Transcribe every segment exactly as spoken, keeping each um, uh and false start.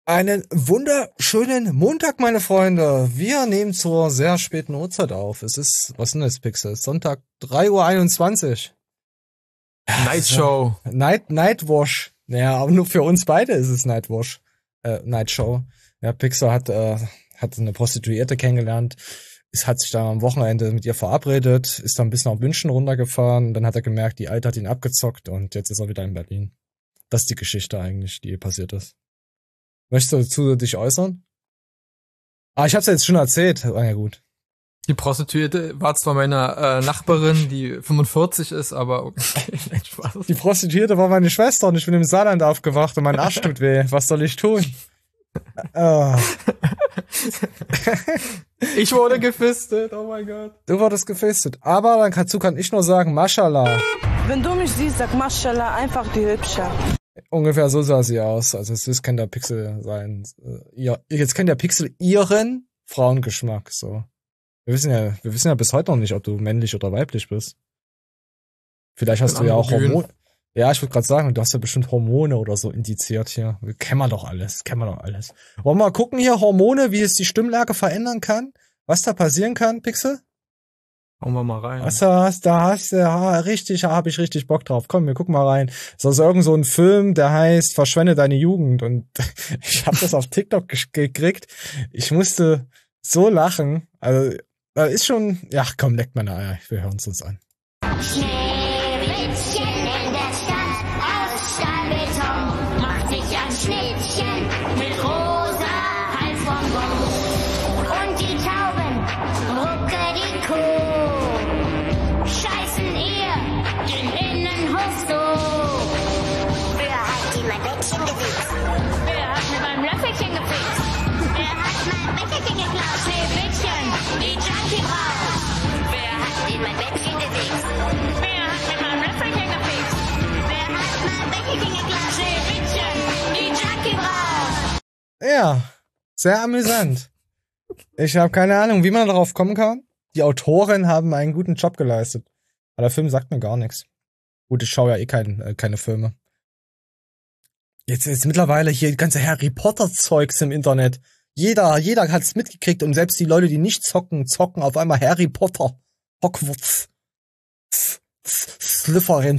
Einen wunderschönen Montag, meine Freunde. Wir nehmen zur sehr späten Uhrzeit auf. Es ist, was ist denn das, Pixel? Sonntag, drei Uhr einundzwanzig. Night Show. Night, Nightwash. Ja, aber nur für uns beide ist es Nightwash. Äh, Night Show. Ja, Pixel hat, äh, hat eine Prostituierte kennengelernt. Es hat sich dann am Wochenende mit ihr verabredet, ist dann bis nach München runtergefahren. Und dann hat er gemerkt, die Alte hat ihn abgezockt und jetzt ist er wieder in Berlin. Das ist die Geschichte eigentlich, die passiert ist. Möchtest du dazu dich äußern? Ah, ich hab's ja jetzt schon erzählt. Ah, ja, gut. Die Prostituierte war zwar meine äh, Nachbarin, die fünfundvierzig ist, aber okay, nein, Spaß. Die Prostituierte war meine Schwester und ich bin im Saarland aufgewacht und mein Arsch tut weh. Was soll ich tun? Oh. Ich wurde gefistet, oh mein Gott. Du wurdest gefistet. Aber dann dazu kann ich nur sagen, Mashallah. Wenn du mich siehst, sag Mashallah, einfach die Hübsche. Ungefähr so sah sie aus. Also es kann der Pixel sein. Ihr, jetzt kennt der Pixel ihren Frauengeschmack. So. Wir wissen ja, wir wissen ja bis heute noch nicht, ob du männlich oder weiblich bist. Vielleicht hast du ja auch Hormone. Ja, ich würde gerade sagen, du hast ja bestimmt Hormone oder so indiziert hier. Wir kennen wir doch alles, kennen wir doch alles. Wollen wir mal gucken hier, Hormone, wie es die Stimmlage verändern kann? Was da passieren kann, Pixel? Hauen wir mal rein. Was da hast, da hast du, ja, richtig, da hab ich richtig Bock drauf. Komm, wir gucken mal rein. Das ist irgend so ein Film, der heißt Verschwende deine Jugend. Und ich habe das auf TikTok gekriegt. Ich musste so lachen. Also, da ist schon, ja, komm, leckt meine Eier. Wir hören es uns an. Schneewittchen in der Stadt aus Stahlbeton macht sich ein Schnittchen mit rosa Halsbonbon. Und die Tauben rucke die Kuh. Scheißen ihr den Innenhof so. Wer hat die mein Bettchen gewichst? Wer hat mit meinem Löffelchen gefixt? Wer hat mein Bettchen geklaut? Schneewittchen, die Junkie raus. Wer hat in mein Bettchen gewichst? Wer hat mit meinem Löffelchen gefixt? Wer hat mein Bettchen geklaut? Schneewittchen, die Junkie raus. Ja, sehr amüsant. Ich habe keine Ahnung, wie man darauf kommen kann. Die Autoren haben einen guten Job geleistet. Aber der Film sagt mir gar nichts. Gut, ich schaue ja eh kein, äh, keine Filme. Jetzt ist mittlerweile hier ganze Harry Potter Zeugs im Internet. Jeder, jeder hat's mitgekriegt und selbst die Leute, die nicht zocken, zocken auf einmal Harry Potter. Hogwarts. Slytherin.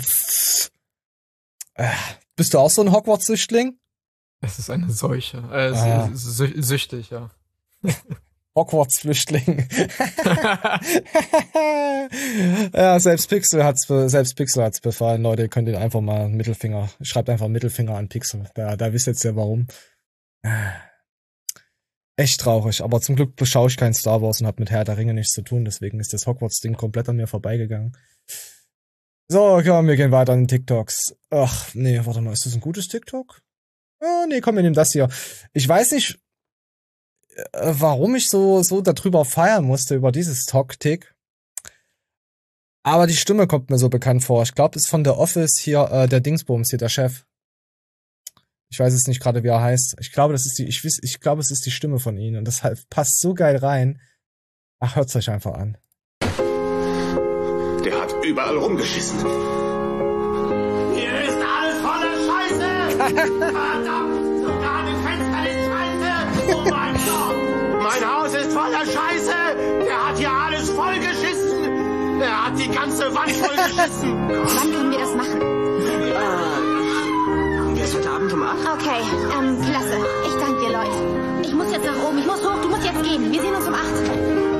Äh, bist du auch so ein Hogwarts-Süchtling? Es ist eine Seuche. Äh, es Ah. ist sü süchtig, ja. Hogwarts-Flüchtling. Ja, selbst Pixel hat's, be- selbst Pixel hat's befallen. Leute, ihr könnt ihn einfach mal einen Mittelfinger, schreibt einfach Mittelfinger an Pixel. Da, da wisst ihr jetzt ja warum. Echt traurig, aber zum Glück beschaue ich kein Star Wars und hab mit Herr der Ringe nichts zu tun, deswegen ist das Hogwarts-Ding komplett an mir vorbeigegangen. So, komm, wir gehen weiter an den TikToks. Ach, nee, warte mal, ist das ein gutes TikTok? Oh, nee, komm, wir nehmen das hier. Ich weiß nicht, äh, warum ich so, so darüber feiern musste, über dieses Talk-Tick. Aber die Stimme kommt mir so bekannt vor. Ich glaube, es ist von The Office hier, äh, der Dingsbums hier, der Chef. Ich weiß jetzt nicht gerade, wie er heißt. Ich glaube, das ist die, ich, wiss, ich glaube, es ist die Stimme von ihm. Und das halt passt so geil rein. Ach, hört's euch einfach an. Der hat überall rumgeschissen. Hier ist alles voller Scheiße! Verdammt! Sogar die Fenster ist scheiße! Oh mein Gott! Mein Haus ist voller Scheiße! Der hat hier alles vollgeschissen! Der hat die ganze Wand vollgeschissen! Wann können wir das machen? Äh, jetzt heute Abend um acht? Okay, ähm, klasse. Ich danke dir, Leute. Ich muss jetzt nach oben. Ich muss hoch. Du musst jetzt gehen. Wir sehen uns um acht.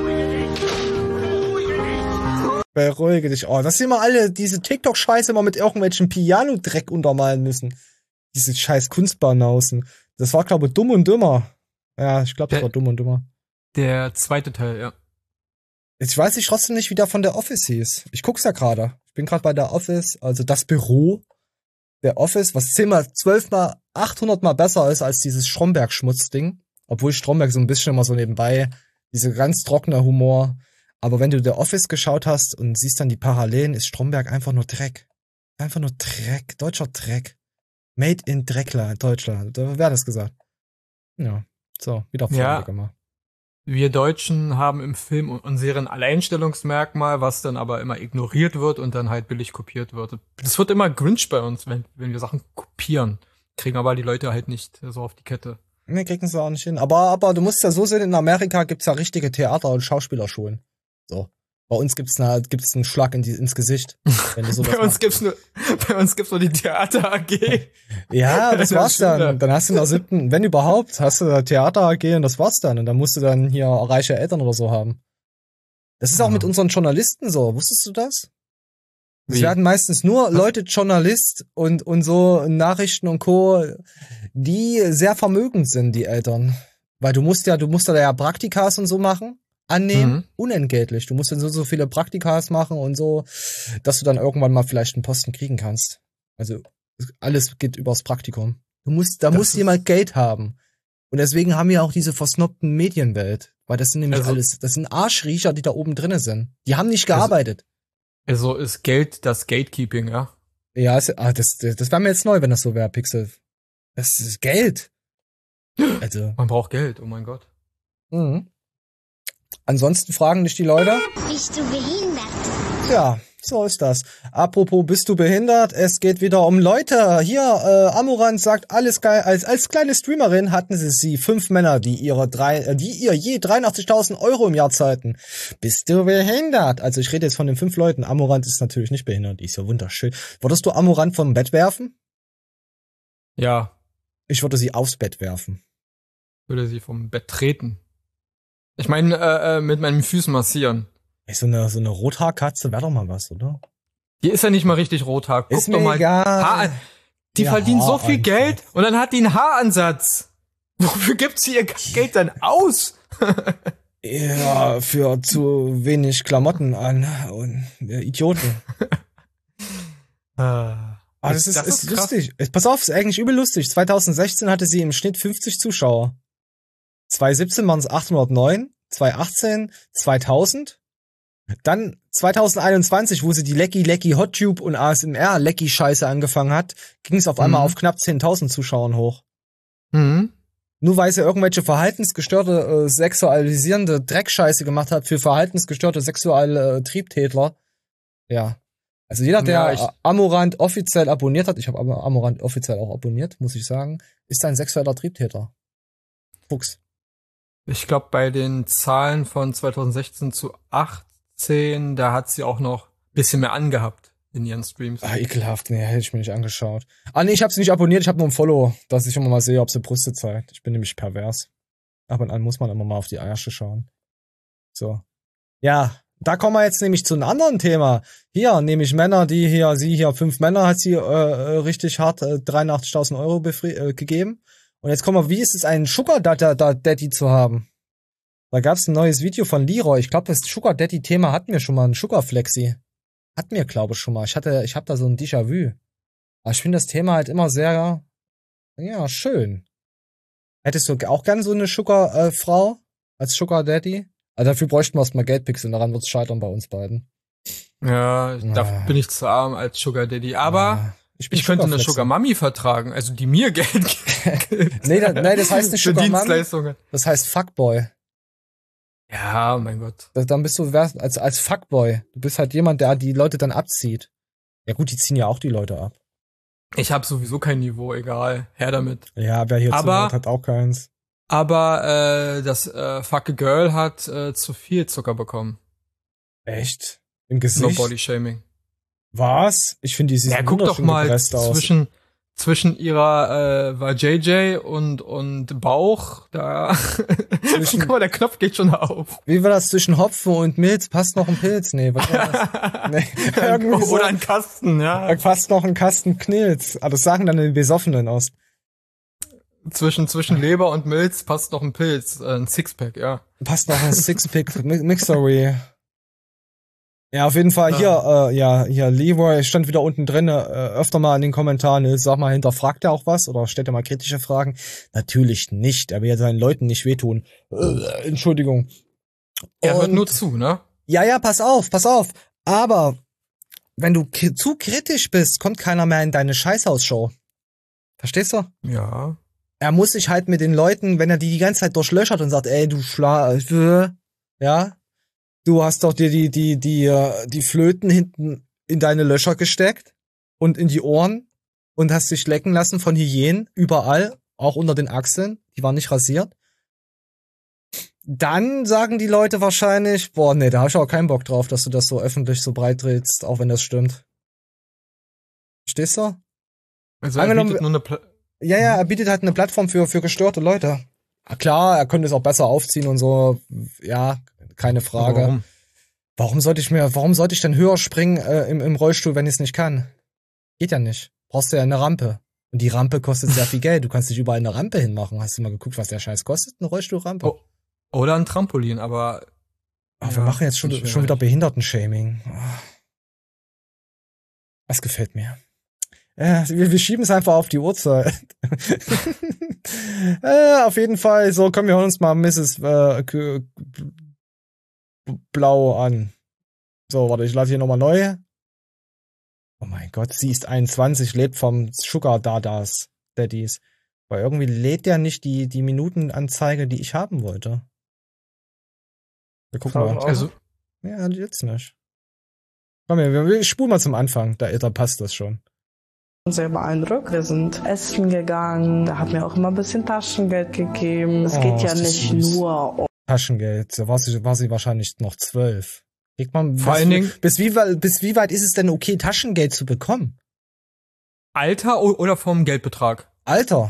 Beruhige dich. Oh, dass sie immer alle diese TikTok-Scheiße immer mit irgendwelchen Piano-Dreck untermalen müssen. Diese scheiß Kunstbanausen. Das war, glaube ich, Dumm und Dümmer. Ja, ich glaube, das Der- war Dumm und Dümmer. Der zweite Teil, ja. Jetzt weiß ich trotzdem nicht, wie der von der Office hieß. Ich guck's ja gerade. Ich bin gerade bei der Office, also das Büro der Office, was zehnmal, zwölfmal, achthundertmal besser ist als dieses Stromberg-Schmutz-Ding. Obwohl Stromberg so ein bisschen immer so nebenbei, diese ganz trockene Humor. Aber wenn du The Office geschaut hast und siehst dann die Parallelen, ist Stromberg einfach nur Dreck. Einfach nur Dreck. Deutscher Dreck. Made in Dreckler, Deutschland. Wer hat das gesagt? Ja. So, wieder Ja. Frage gemacht. Wir Deutschen haben im Film und Serien Alleinstellungsmerkmal, was dann aber immer ignoriert wird und dann halt billig kopiert wird. Das wird immer Grinch bei uns, wenn, wenn wir Sachen kopieren. Kriegen aber die Leute halt nicht so auf die Kette. Nee, kriegen sie auch nicht hin. Aber, aber du musst ja so sehen, in Amerika gibt's ja richtige Theater- und Schauspielerschulen. So. Bei uns gibt's eine, gibt's einen Schlag in die, ins Gesicht. Wenn du sowas Bei uns machst. gibt's nur, bei uns gibt's nur die Theater A G. Ja, das In der war's Schule. dann. Dann hast du in der siebten, wenn überhaupt, hast du da Theater A G und das war's dann. Und dann musst du dann hier reiche Eltern oder so haben. Das ist auch Ja. mit unseren Journalisten so. Wusstest du das? Es Wie? werden meistens nur Leute Journalist und, und so Nachrichten und Co., die sehr vermögend sind, die Eltern. Weil du musst ja, du musst da ja Praktikas und so machen, annehmen, Mhm. unentgeltlich. Du musst dann so, so viele Praktikas machen und so, dass du dann irgendwann mal vielleicht einen Posten kriegen kannst. Also, alles geht übers Praktikum. Du musst, da Das muss ist- jemand Geld haben. Und deswegen haben wir auch diese versnobten Medienwelt. Weil das sind nämlich Also- alles, das sind Arschriecher, die da oben drinnen sind. Die haben nicht gearbeitet. Also ist Geld das Gatekeeping, ja? Ja, es, ah, das, das, das wäre mir jetzt neu, wenn das so wäre, Pixel. Das ist Geld. Also, Man braucht Geld, oh mein Gott. mhm. Ansonsten fragen dich die Leute. Bist du behindert? Ja, so ist das. Apropos, bist du behindert? Es geht wieder um Leute. Hier, äh, Amorant sagt, alles geil. Als, als kleine Streamerin hatten sie sie fünf Männer, die ihre drei, äh, die ihr je dreiundachtzigtausend Euro im Jahr zahlten. Bist du behindert? Also ich rede jetzt von den fünf Leuten. Amorant ist natürlich nicht behindert. Die ist ja wunderschön. Würdest du Amorant vom Bett werfen? Ja, Ich würde sie aufs Bett werfen. würde sie vom Bett treten. Ich meine, äh, äh, mit meinen Füßen massieren. Ey, so eine, so eine Rothaarkatze wäre doch mal was, oder? Die ist ja nicht mal richtig rothaar. Guck Ist doch mir mal. egal. Haar, die Ja, verdient so viel Haaransatz. Geld und dann hat die einen Haaransatz. Wofür gibt sie ihr Geld dann aus? Ja, für zu wenig Klamotten an und äh, Idioten. Ah, Ah, das ist, Das ist, ist krass. lustig. Es- Pass auf, ist eigentlich übel lustig. zwanzig sechzehn hatte sie im Schnitt fünfzig Zuschauer. zwanzig siebzehn waren es achthundertneun, zwanzig achtzehn zweitausend. Dann zwanzig einundzwanzig, wo sie die Lecky Lecky Hottube und A S M R Lecky Scheiße angefangen hat, ging es auf einmal Mhm. auf knapp zehntausend Zuschauern hoch. Mhm. Nur weil sie irgendwelche verhaltensgestörte, äh, sexualisierende Dreckscheiße gemacht hat für verhaltensgestörte sexuelle äh, Triebtäter. Ja. Also jeder, der Ja, ich- äh, Amorant offiziell abonniert hat, ich habe aber Amorant offiziell auch abonniert, muss ich sagen, ist ein sexueller Triebtäter. Fuchs. Ich glaube, bei den Zahlen von zwanzig sechzehn zu achtzehn, da hat sie auch noch ein bisschen mehr angehabt in ihren Streams. Ah, ekelhaft, nee, hätte ich mir nicht angeschaut. Ah, nee, ich habe sie nicht abonniert, ich habe nur ein Follow, dass ich immer mal sehe, ob sie Brüste zeigt. Ich bin nämlich pervers. Ab und an muss man immer mal auf die Eiersche schauen. So. Ja, da kommen wir jetzt nämlich zu einem anderen Thema. Hier, nämlich Männer, die hier, sie hier, fünf Männer hat sie äh, äh, richtig hart äh, dreiundachtzigtausend Euro befri- äh, gegeben. Und jetzt kommen wir, wie ist es, einen Sugar Daddy zu haben? Da gab's ein neues Video von Leroy. Ich glaube, das Sugar Daddy Thema hatten wir schon mal, ein Sugar Flexi. Hatten wir, glaube ich, schon mal. Ich hatte, ich habe da so ein Déjà-vu. Aber ich finde das Thema halt immer sehr, ja, schön. Hättest du auch gern so eine Sugar-Frau als Sugar Daddy? Also dafür bräuchten wir erstmal Geldpixel, daran wird's scheitern bei uns beiden. Ja, da Ah. bin ich zu arm als Sugar Daddy. Aber Ah, bin ich könnte eine Sugarflexer. Sugar Mami vertragen, also die mir Geld gibt. Nee, da, nee, das heißt nicht Für Sugar Mami, Dienstleistungen. das heißt Fuckboy. Ja, mein Gott. Das, dann bist du wer- als, als Fuckboy. Du bist halt jemand, der die Leute dann abzieht. Ja gut, die ziehen ja auch die Leute ab. Ich habe sowieso kein Niveau, egal. Her damit. Ja, wer hier Aber- zuhört, hat auch keins. Aber äh, das äh, Fuck a Girl hat äh, zu viel Zucker bekommen. Echt? Im No Gesicht? Body Shaming. Was? Ich finde, die sieht Ja, guck doch wunderschön mal gepresst aus. zwischen zwischen ihrer äh, war J J und und Bauch, da Zwischen- guck mal, der Knopf geht schon auf. Wie war das zwischen Hopfen und Milz? Passt noch ein Pilz? Nee, was war das? Nee, irgendwie so. Oder ein Kasten, ja. Passt noch ein Kasten Knilz. Ah, das sagen dann die Besoffenen aus. Zwischen zwischen Leber und Milz passt noch ein Pilz, äh, ein Sixpack, ja. Passt noch ein Sixpack Mi- Mixery. Ja, auf jeden Fall hier, äh, ja, hier, Leroy stand wieder unten drin, äh, öfter mal in den Kommentaren, äh, sag mal, hinterfragt er auch was oder stellt er mal kritische Fragen? Natürlich nicht, er will ja seinen Leuten nicht wehtun. Äh, Entschuldigung. Er hört Und- nur zu, ne? Ja, ja, pass auf, pass auf. Aber wenn du ki- zu kritisch bist, kommt keiner mehr in deine Scheißhausshow. Verstehst du? Ja. Er muss sich halt mit den Leuten, wenn er die die ganze Zeit durchlöchert und sagt, ey, du Schla... äh, ja, du hast doch dir die, die, die, äh, die Flöten hinten in deine Löcher gesteckt und in die Ohren und hast dich lecken lassen von Hyänen überall, auch unter den Achseln. die war nicht rasiert. Dann sagen die Leute wahrscheinlich, boah, nee, da hab ich auch keinen Bock drauf, dass du das so öffentlich so breit drehst, auch wenn das stimmt. Verstehst du? Also er Angenommen- bietet nur eine Pla Ja, ja, er bietet halt eine Plattform für, für gestörte Leute. Ah, klar, er könnte es auch besser aufziehen und so, ja, keine Frage. Warum? Warum sollte ich mir, warum sollte ich denn höher springen äh, im, im Rollstuhl, wenn ich es nicht kann? Geht ja nicht. Brauchst du ja eine Rampe. Und die Rampe kostet sehr viel Geld. Du kannst nicht überall eine Rampe hinmachen. Hast du mal geguckt, was der Scheiß kostet, eine Rollstuhlrampe? Oh, oder ein Trampolin, aber Ach, wir ja, machen jetzt schon, schwierig. schon wieder Behindertenshaming. Das gefällt mir. Ja, wir, wir schieben es einfach auf die Uhrzeit. äh, auf jeden Fall. So, komm, wir hören uns mal Misses Äh, K- B- Blau an. So, warte, ich lade hier nochmal neu. Oh mein Gott, sie ist einundzwanzig, lebt vom Sugar Dadas, Daddies. Weil irgendwie lädt der nicht die, die Minutenanzeige, die ich haben wollte. Wir gucken mal. Also, Ja, jetzt nicht. Komm her, wir, wir spulen mal zum Anfang. Da, da passt das schon. Sehr beeindruckt. Wir sind essen gegangen. Er hat mir auch immer ein bisschen Taschengeld gegeben. Es Oh, geht ja ist das nicht süß. nur um Taschengeld. Da war sie, war sie wahrscheinlich noch zwölf. Kriegt man, Vor bis, allen Dingen- bis wie, weit- bis wie weit ist es denn okay, Taschengeld zu bekommen? Alter o- oder vom Geldbetrag? Alter,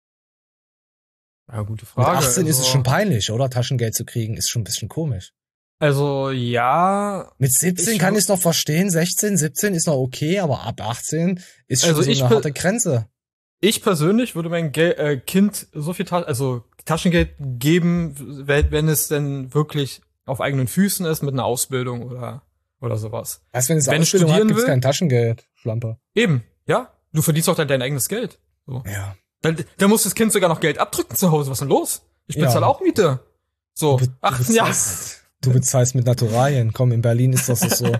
Ja, gute mit Frage. achtzehn ist es Also- schon peinlich, oder? Taschengeld zu kriegen, ist schon ein bisschen komisch. Also, ja, Mit siebzehn Ich- kann ich es noch verstehen, sechzehn, siebzehn ist noch okay, aber ab achtzehn ist schon Also so ich eine be- harte Grenze. ich persönlich würde mein Gel äh, Kind so viel Ta also Taschengeld geben, wenn wenn es denn wirklich auf eigenen Füßen ist mit einer Ausbildung oder oder sowas. Weißt du, wenn es eine Wenn es Ausbildung hat, studieren gibt's will- kein Taschengeld, Schlampe. Eben, ja. Du verdienst auch dann dein eigenes Geld. So. Ja. Da, da muss das Kind sogar noch Geld abdrücken zu Hause. Was ist denn los? Ich Ja. bezahle auch Miete. So, Du be- du achtzehn Jahre. bezahlst- Du bezahlst mit Naturalien. Komm, in Berlin ist das so.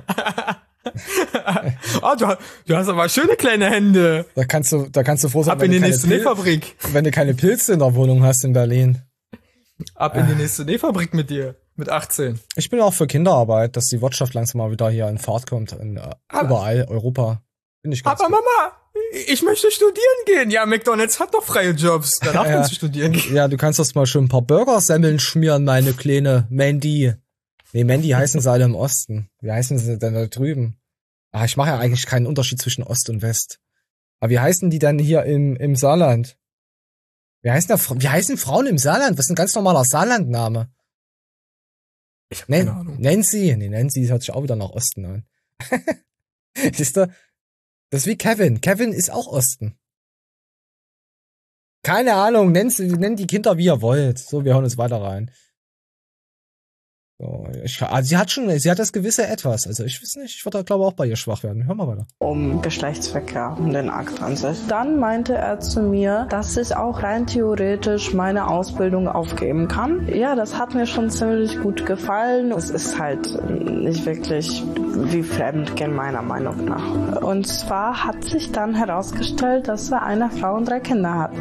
Ah, du, du hast aber schöne kleine Hände. Da kannst du, da kannst du froh sein, Ab in die du keine nächste Pil- Nähfabrik. wenn du keine Pilze in der Wohnung hast in Berlin. Ab in die nächste Nähfabrik mit dir. Mit achtzehn. Ich bin auch für Kinderarbeit, dass die Wirtschaft langsam mal wieder hier in Fahrt kommt. In, äh, Aber- überall, Europa. Finde ich ganz Aber gut. Mama, ich möchte studieren gehen. Ja, McDonald's hat doch freie Jobs. Da darf Ja. man zu studieren gehen. Ja, du kannst doch mal schön ein paar Burgersemmeln schmieren, meine kleine Mandy. Nee, Mandy heißen sie alle im Osten. Wie heißen sie denn da drüben? Ah, ich mache ja eigentlich keinen Unterschied zwischen Ost und West. Aber wie heißen die denn hier im, im Saarland? Wie heißen, da, Fra- wie heißen Frauen im Saarland? Was ist ein ganz normaler Saarlandname? Ich hab Nen keine Ahnung. Nancy. Nee, Nancy hört sich auch wieder nach Osten an. Siehst du? Das ist wie Kevin. Kevin ist auch Osten. Keine Ahnung, nennt, nennt die Kinder wie ihr wollt. So, wir hauen uns weiter rein. So, ich, also sie hat schon, sie hat das gewisse Etwas. Also ich weiß nicht, ich würde da glaube auch bei ihr schwach werden. Hör mal weiter. um Geschlechtsverkehr, um den Akt an sich. Dann meinte er zu mir, dass ich auch rein theoretisch meine Ausbildung aufgeben kann. Ja, das hat mir schon ziemlich gut gefallen. Es ist halt nicht wirklich wie Fremdgehen meiner Meinung nach. Und zwar hat sich dann herausgestellt, dass er eine Frau und drei Kinder hat.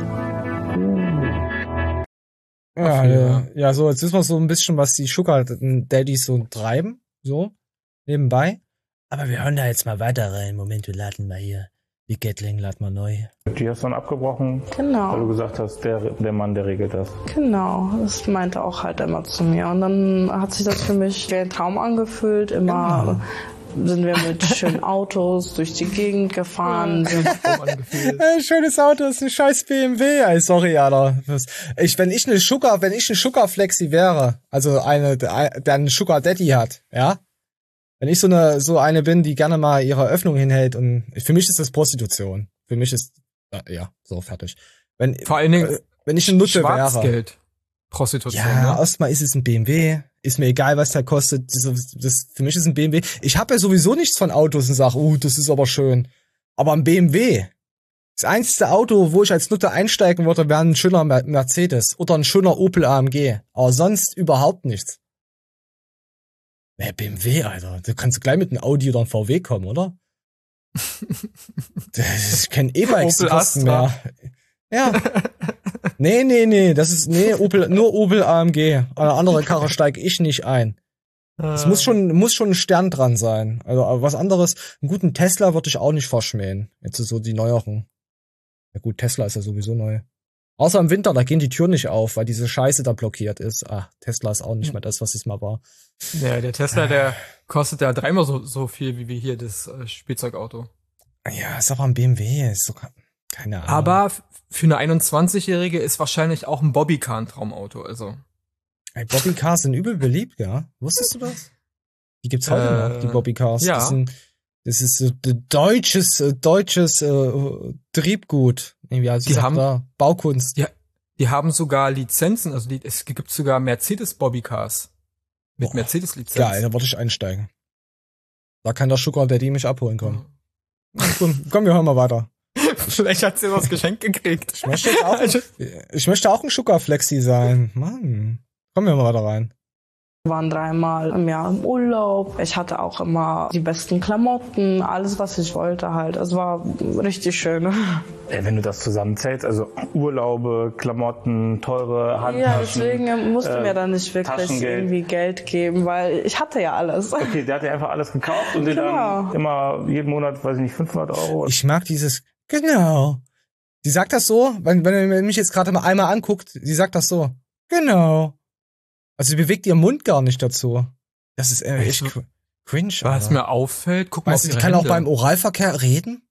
Ja, Ach, ja. ja, ja, so, jetzt wissen wir so ein bisschen, was die Sugar Daddies so treiben. So, nebenbei. Aber wir hören da jetzt mal weiter rein. Moment, wir laden mal hier. Die Gatling laden mal neu. Die hast du dann abgebrochen, weil du Genau, gesagt hast, der, der Mann, der regelt das. genau. Das meinte auch halt immer zu mir. Und dann hat sich das für mich wie ein Traum angefühlt. Immer sind wir mit schönen Autos durch die Gegend gefahren. Sind Traum angefühlt. Äh, schönes Auto, ist ein scheiß B M W. Ey, sorry, Alter. Das, ich, wenn ich eine Sugar, wenn ich ein Sugar Flexi wäre, also eine, der einen Sugar Daddy hat, ja? Wenn ich so eine, so eine bin, die gerne mal ihre Öffnung hinhält und, für mich ist das Prostitution. Für mich ist, äh, ja, so, fertig. Wenn, Vor allen Dingen äh, wenn ich eine Nutte wäre. Schwarzgeld. Prostitution. Ja, ne? erstmal ist es ein B M W. Ist mir egal, was der kostet. Das, das, für mich ist ein B M W. Ich habe ja sowieso nichts von Autos und sage, uh, das ist aber schön. Aber ein B M W. Das einzige Auto, wo ich als Nutte einsteigen würde, wäre ein schöner Mer- Mercedes oder ein schöner Opel A M G. Aber sonst überhaupt nichts. Nee, B M W, Alter. Du kannst gleich mit einem Audi oder einem V W kommen, oder? Das- Ich kenne E-Bikes, die Opel kosten Astra. mehr. Ja. Nee, nee, nee, das ist, nee, Opel, nur Opel A M G. Eine andere Karre steige ich nicht ein. Es muss schon, muss schon ein Stern dran sein. Also, aber was anderes, einen guten Tesla würde ich auch nicht verschmähen. Jetzt so die neueren. Ja gut, Tesla ist ja sowieso neu. Außer im Winter, da gehen die Türen nicht auf, weil diese Scheiße da blockiert ist. Ah, Tesla ist auch nicht mehr das, was es mal war. Ja, der Tesla, der kostet ja dreimal so, so viel wie wir hier das äh, Spielzeugauto. Ja, ist aber ein B M W, ist sogar, keine Ahnung. Aber f- für eine einundzwanzigjährige ist wahrscheinlich auch ein Bobbycar ein Traumauto, also. Ey, Bobbycars sind übel beliebt, ja? Wusstest du das? Die gibt's heute Äh, noch, die Bobbycars. ja. Das, sind, das ist so d- deutsches, äh, deutsches äh, Triebgut. Irgendwie, also Die sagt haben- da, Baukunst. Ja, die haben sogar Lizenzen, also die, es gibt sogar Mercedes Bobbycars. Mit Boah, Mercedes-Lizenz. Geil, da wollte ich einsteigen. Da kann der Sugar Daddy mich abholen kommen. Komm, komm, wir hören mal weiter. Vielleicht hat sie was geschenkt gekriegt. Ich möchte jetzt auch, ich möchte auch ein Sugar Flexi sein. Mann. Kommen wir mal weiter rein. Wir waren dreimal im Jahr im Urlaub. Ich hatte auch immer die besten Klamotten, alles, was ich wollte halt. Es war richtig schön. Ey, wenn du das zusammenzählst, also Urlaube, Klamotten, teure Handtaschen. Ja, deswegen musste äh, mir dann nicht wirklich Taschengeld. irgendwie Geld geben, weil ich hatte ja alles. Okay, der hat dir einfach alles gekauft und dir Genau. dann immer jeden Monat, weiß ich nicht, fünfhundert Euro. Ich mag dieses, genau. Sie sagt das so, wenn, wenn ihr mich jetzt gerade mal einmal anguckt, sie sagt das so, genau. Also sie bewegt ihren Mund gar nicht dazu. Das ist äh, echt cr- cringe. Was Alter. mir auffällt, guck mal Weißt auf du, die ihre kann auch Hände. beim Oralverkehr reden?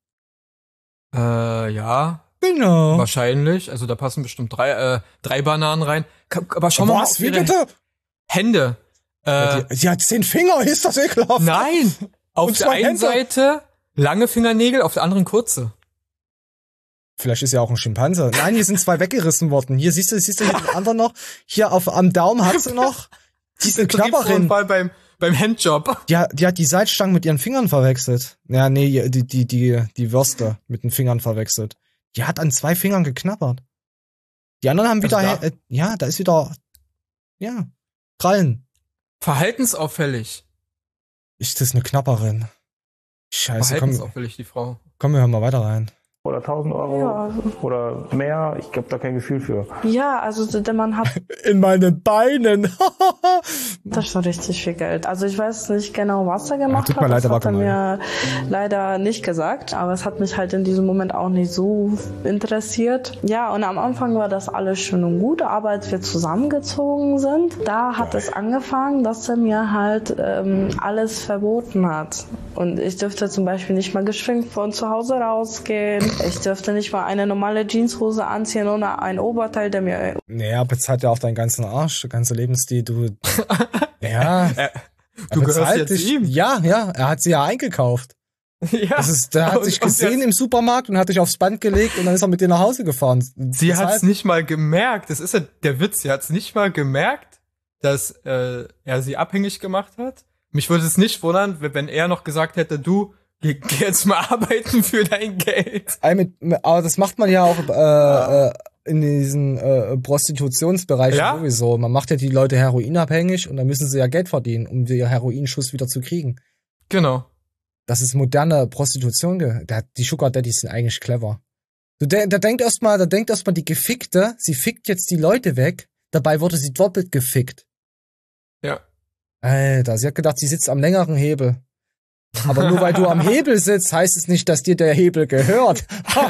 Äh, ja, Genau. wahrscheinlich. Also da passen bestimmt drei, äh, drei Bananen rein. Ka- Aber schau mal Was, auf wie ihre bitte? Hände. Äh, Ja, die, die hat zehn Finger, ist das ekelhaft? nein! Auf Und der zwei einen Hände. Seite lange Fingernägel, auf der anderen kurze. Vielleicht ist ja auch ein Schimpanse. Nein, hier sind zwei weggerissen worden. Hier siehst du, siehst du hier den anderen noch. Hier auf, am Daumen hat sie noch. Die ist eine Knabberin. Betriebsunfall beim, beim Handjob. Die, hat- die hat die Salzstangen mit ihren Fingern verwechselt. Ja, nee, die, die, die, die Würste mit den Fingern verwechselt. Die hat an zwei Fingern geknabbert. Die anderen haben Also wieder, da- äh, ja, da ist wieder, ja, Krallen. Verhaltensauffällig. Ist das eine Knabberin? Scheiße, komm, Verhaltensauffällig, die Frau. komm, wir hören mal weiter rein. Oder tausend Euro Ja. oder mehr. Ich habe da kein Gefühl für. Ja, also der Mann hat In meinen Beinen. das schon richtig viel Geld. Also ich weiß nicht genau, was er gemacht tut mir hat. leid, Das aber hat er gemein. mir leider nicht gesagt. Aber es hat mich halt in diesem Moment auch nicht so interessiert. Ja, und am Anfang war das alles schön und gut. Aber als wir zusammengezogen sind, da hat es angefangen, dass er mir halt ähm, alles verboten hat. Und ich dürfte zum Beispiel nicht mal geschminkt von zu Hause rausgehen. Ich dürfte nicht mal eine normale Jeanshose anziehen ohne ein Oberteil, der mir Naja, bezahlt ja auch deinen ganzen Arsch, der ganze Lebensstil, du. Ja. Äh, er du gehörst bezahlt ja zu dich. ihm. Ja, ja, er hat sie ja eingekauft. Ja. Das ist, der hat Und- dich und gesehen der- im Supermarkt und hat dich aufs Band gelegt und dann ist er mit dir nach Hause gefahren. Sie Das hat's heißt, nicht mal gemerkt. Das ist ja der Witz. Sie hat's nicht mal gemerkt, dass äh, er sie abhängig gemacht hat. Mich würde es nicht wundern, wenn er noch gesagt hätte, du, geh, geh jetzt mal arbeiten für dein Geld. Ey, mit, mit- aber das macht man ja auch äh, äh, in diesen äh, Prostitutionsbereichen Ja? sowieso. Man macht ja die Leute heroinabhängig und dann müssen sie ja Geld verdienen, um den Heroinschuss wieder zu kriegen. Genau. Das ist moderne Prostitution. ge- Der, die Sugar Daddies sind eigentlich clever. Du, der, der denkt erstmal, der denkt erstmal die Gefickte, sie fickt jetzt die Leute weg, dabei wurde sie doppelt gefickt. Ja. Alter, sie hat gedacht, sie sitzt am längeren Hebel. Aber nur weil du am Hebel sitzt, heißt es nicht, dass dir der Hebel gehört.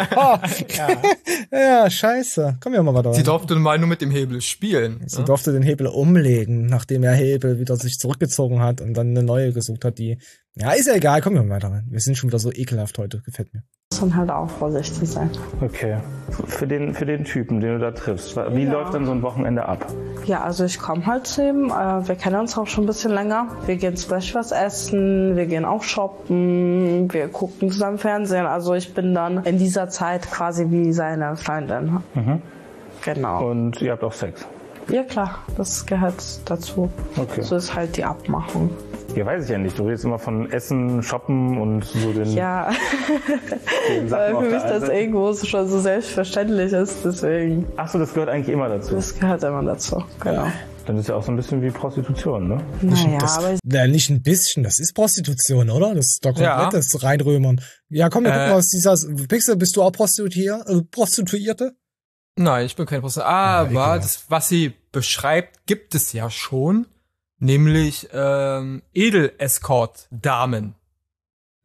ja. ja, scheiße. Komm ja mal weiter. Sie durfte mal nur mit dem Hebel spielen. Sie ja? durfte den Hebel umlegen, nachdem der Hebel wieder sich zurückgezogen hat und dann eine neue gesucht hat, die, ja, ist ja egal, komm ja mal weiter rein. Wir sind schon wieder so ekelhaft heute, gefällt mir. muss man halt auch vorsichtig sein. Okay. Für den, für den Typen, den du da triffst, wie Ja. läuft dann so ein Wochenende ab? Ja, also ich komme halt zu ihm. Äh, wir kennen uns auch schon ein bisschen länger. Wir gehen zum Beispiel was essen, wir gehen auch shoppen, wir gucken zusammen Fernsehen. Also ich bin dann in dieser Zeit quasi wie seine Freundin. Mhm. Genau. Und ihr habt auch Sex. Ja klar, das gehört dazu. Okay. So ist halt die Abmachung. Ja, weiß ich ja nicht. Du redest immer von Essen, Shoppen und so den, Ja, den Sachen weil auf für der mich das Seite. irgendwo schon so selbstverständlich ist. Deswegen, Ach so, das gehört eigentlich immer dazu. das gehört immer dazu. Genau. Dann ist ja auch so ein bisschen wie Prostitution, ne? Naja, das, aber ich na, nicht ein bisschen, das ist Prostitution, oder? Das ist doch komplett Ja. das Reinrömern. Ja, komm, wir Äh. gucken mal, was dieser Pixel, bist du auch Prostituier, äh, Prostituierte? Nein, ich bin kein Prostituierte. Aber ekelhaft. das, was sie beschreibt, gibt es ja schon. Nämlich ähm, Edel-Escort-Damen.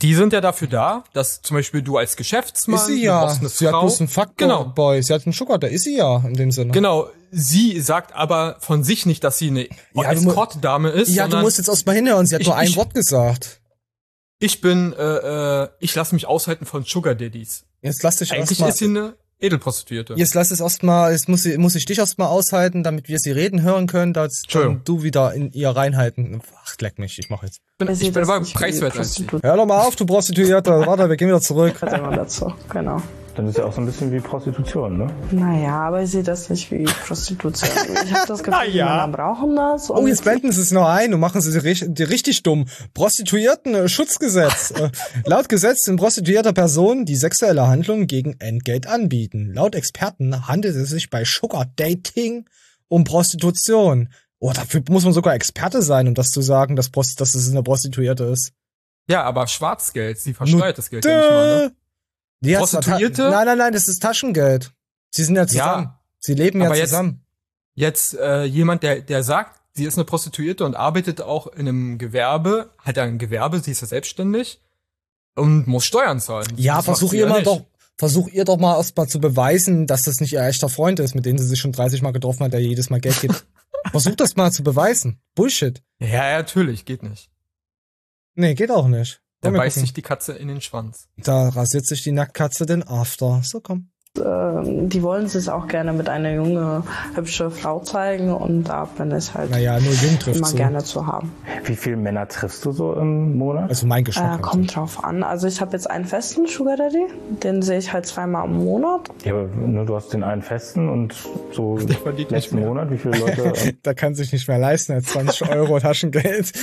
Die sind ja dafür da, dass zum Beispiel du als Geschäftsmann, Ist sie du ja. brauchst eine Sie hat Frau, bloß einen Fuckboy. genau, Sie hat einen Sugar, der ist sie ja, in dem Sinne. genau. Sie sagt aber von sich nicht, dass sie eine Ja, du mu- Escort-Dame ist, Ja, du sondern musst jetzt erstmal hinhören, sie hat Ich- nur ein ich- Wort gesagt. ich bin, äh, äh, ich lasse mich aushalten von Sugar Daddies. Jetzt lass dich Eigentlich erstmal. ist sie eine Edelprostituierte. Jetzt lass es erstmal, jetzt muss, sie, muss ich dich erstmal aushalten, damit wir sie reden hören können, dass Entschuldigung. dann du wieder in ihr reinhalten. Ach, leck mich, ich mach jetzt. Ich bin, Weil sie ich bin das aber nicht wie preiswert als sie. Prostituierte Hör doch mal auf, du Prostituierte. Warte, wir gehen wieder zurück. hat immer dazu, genau. Dann ist ja auch so ein bisschen wie Prostitution, ne? Naja, aber ich sehe das nicht wie Prostitution. Ich habe das Gefühl, die Naja. Männer brauchen das. Oh, und- jetzt blenden sie es noch ein und machen sie ri- die richtig dumm. Prostituierten-Schutzgesetz. äh, laut Gesetz sind prostituierte Personen, die sexuelle Handlungen gegen Entgelt anbieten. Laut Experten handelt es sich bei Sugar Dating um Prostitution. Oh, dafür muss man sogar Experte sein, um das zu sagen, dass, Prost dass es eine Prostituierte ist. Ja, aber Schwarzgeld, sie versteuert das Geld ja nicht mal, ne? Die hat's Prostituierte? Ta- Nein, nein, nein, das ist Taschengeld. Sie sind ja zusammen. Ja, Sie leben ja aber jetzt- zusammen. Jetzt äh, jemand, der der sagt, sie ist eine Prostituierte und arbeitet auch in einem Gewerbe, hat ja ein Gewerbe, sie ist ja selbstständig und muss Steuern zahlen. Ja, Das macht versuch sie ihr ja mal nicht. doch, versuch ihr doch mal erst mal zu beweisen, dass das nicht ihr echter Freund ist, mit dem sie sich schon dreißig Mal getroffen hat, der jedes Mal Geld gibt. Versuch das mal zu beweisen. Bullshit. Ja, ja, natürlich, geht nicht. Nee, geht auch nicht. Da Wollen wir beißt gucken. sich die Katze in den Schwanz. Da rasiert sich die Nacktkatze den After. So, komm. ähm, die wollen sich auch gerne mit einer junge, hübsche Frau zeigen und da bin ich halt Naja, nur jung trifft immer zu. gerne zu haben. Wie viele Männer triffst du so im Monat? Also mein Äh, Geschmack. halt. kommt drauf an. Also ich habe jetzt einen festen Sugar Daddy, den sehe ich halt zweimal im Monat. Ja, aber ne, du hast den einen festen und so verdient nicht letzten mehr. Monat, wie viele Leute? Da kann sich nicht mehr leisten als zwanzig Euro Taschengeld.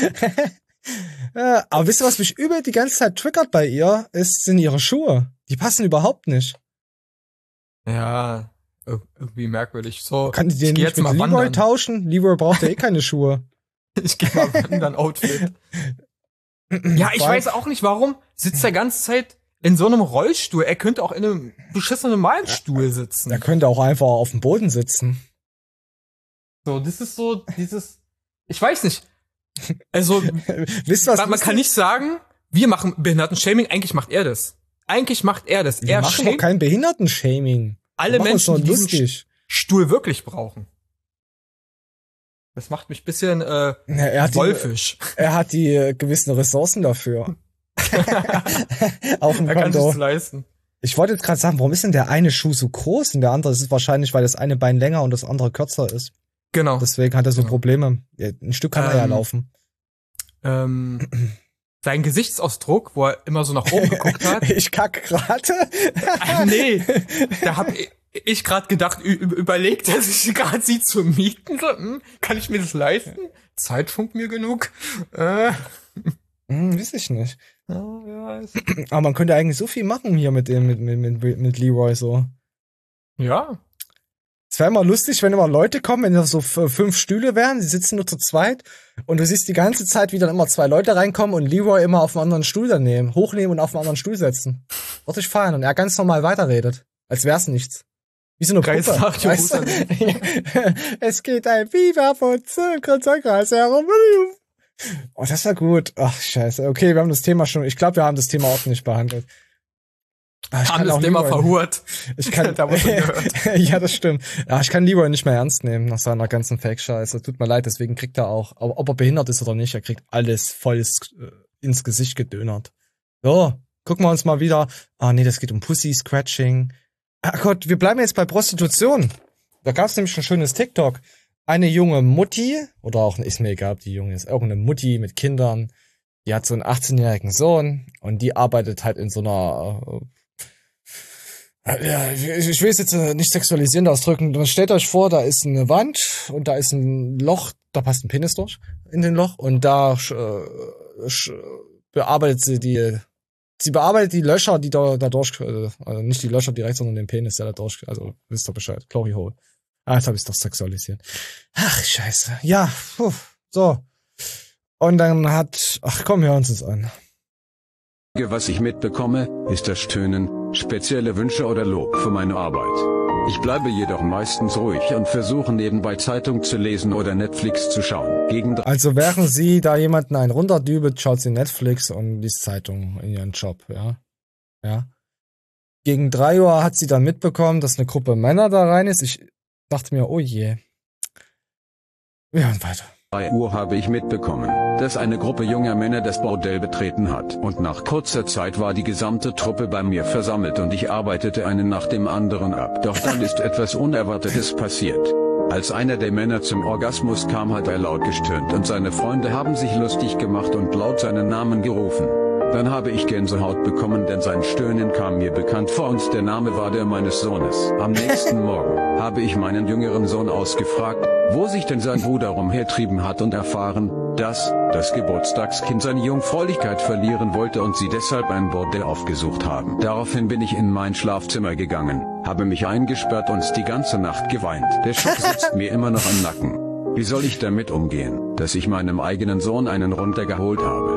Ja, aber wisst ihr, was mich übel die ganze Zeit triggert bei ihr, ist, sind ihre Schuhe. Die passen überhaupt nicht. Ja, ir- irgendwie merkwürdig. So, Kann die ich den geh nicht mit Leroy wandern. tauschen? Leroy braucht ja eh keine Schuhe. Ich gehe mal wandern, Outfit. Ja, ich Vor allem- weiß auch nicht, warum sitzt er ganze Zeit in so einem Rollstuhl. Er könnte auch in einem beschissenen normalen Stuhl sitzen. Er könnte auch einfach auf dem Boden sitzen. So, das ist so dieses, ich weiß nicht. Also, Wisst ihr, was man, man kann lustig- nicht sagen, wir machen Behinderten-Shaming, eigentlich macht er das. Eigentlich macht er das. Wir Er machen doch shamed kein Behindertenshaming. alle Wir machen uns Menschen, doch die diesen lustig. Stuhl wirklich brauchen. Das macht mich ein bisschen äh, Ja, er hat die, wolfisch. er hat die äh, gewissen Ressourcen dafür. Auf dem Er kann sich's Konto. leisten. Ich wollte jetzt gerade sagen, warum ist denn der eine Schuh so groß und der andere ist es wahrscheinlich, weil das eine Bein länger und das andere kürzer ist. Genau. Deswegen hat er so Genau. Probleme. Ja, ein Stück kann er ja Ähm, laufen. ähm, sein Gesichtsausdruck, wo er immer so nach oben geguckt hat. Ich kack gerade. Ah, nee, da hab ich, ich gerade gedacht, ü- ü- überlegt er sich gerade sie zu mieten. So, hm, kann ich mir das leisten? Zeitfunk mir genug? Äh, Hm, weiß ich nicht. ja, wer weiß. Aber man könnte eigentlich so viel machen hier mit dem, mit, mit, mit, mit Leroy so. Ja, Es wäre immer lustig, wenn immer Leute kommen, wenn da so f- fünf Stühle wären, sie sitzen nur zu zweit und du siehst die ganze Zeit, wie dann immer zwei Leute reinkommen und Leroy immer auf einen anderen Stuhl daneben, hochnehmen und auf einen anderen Stuhl setzen. Würde ich feiern und er ganz normal weiterredet, als wär's nichts. Wie so eine Kreis Puppe. nach Weißt du? Es geht ein Biber von Kreis herum. Oh, das war gut. Ach, scheiße. Okay, wir haben das Thema schon, ich glaube, wir haben das Thema ordentlich behandelt. Ah, ich haben kann das auch Thema Leroy- verhurt. Ich kann, Da wurde gehört. ja, das stimmt. Ja, ich kann Leroy nicht mehr ernst nehmen nach seiner ganzen Fake-Scheiße. Tut mir leid, deswegen kriegt er auch, ob, ob er behindert ist oder nicht, er kriegt alles voll ins, äh, ins Gesicht gedönert. So, gucken wir uns mal wieder. Ah, nee, das geht um Pussy-Scratching. Ah Gott, wir bleiben jetzt bei Prostitution. Da gab's nämlich ein schönes TikTok. Eine junge Mutti, oder auch, ist mir egal, ob die junge ist, irgendeine Mutti mit Kindern, die hat so einen achtzehnjährigen Sohn und die arbeitet halt in so einer, äh, ja, ich, ich will es jetzt äh, nicht sexualisierend ausdrücken. Dann stellt euch vor, da ist eine Wand und da ist ein Loch, da passt ein Penis durch in den Loch und da äh, sch, bearbeitet sie die, sie bearbeitet die Löcher, die da, da durch, äh, also nicht die Löcher direkt, sondern den Penis, der da durch, also wisst ihr Bescheid, Glory Hole. Ah, jetzt habe ich es doch sexualisiert. Ach, scheiße. Ja, puh, so. Und dann hat, ach komm, hör uns das an. Was ich mitbekomme, ist das Stöhnen, spezielle Wünsche oder Lob für meine Arbeit. Ich bleibe jedoch meistens ruhig und versuche nebenbei Zeitung zu lesen oder Netflix zu schauen. Gegen Also während sie da jemanden einen runterdübelt, schaut sie Netflix und liest Zeitung in ihren Job, ja. Ja. Gegen drei Uhr hat sie dann mitbekommen, dass eine Gruppe Männer da rein ist. Ich dachte mir, oh je. Wir hören weiter. drei Uhr habe ich mitbekommen, dass eine Gruppe junger Männer das Bordell betreten hat. Und nach kurzer Zeit war die gesamte Truppe bei mir versammelt und ich arbeitete einen nach dem anderen ab. Doch dann ist etwas Unerwartetes passiert. Als einer der Männer zum Orgasmus kam, hat er laut gestöhnt und seine Freunde haben sich lustig gemacht und laut seinen Namen gerufen. Dann habe ich Gänsehaut bekommen, denn sein Stöhnen kam mir bekannt vor und der Name war der meines Sohnes. Am nächsten Morgen habe ich meinen jüngeren Sohn ausgefragt, wo sich denn sein Bruder rumhertrieben hat und erfahren, dass das Geburtstagskind seine Jungfräulichkeit verlieren wollte und sie deshalb ein Bordell aufgesucht haben. Daraufhin bin ich in mein Schlafzimmer gegangen, habe mich eingesperrt und die ganze Nacht geweint. Der Schock sitzt mir immer noch am Nacken. Wie soll ich damit umgehen, dass ich meinem eigenen Sohn einen runtergeholt habe?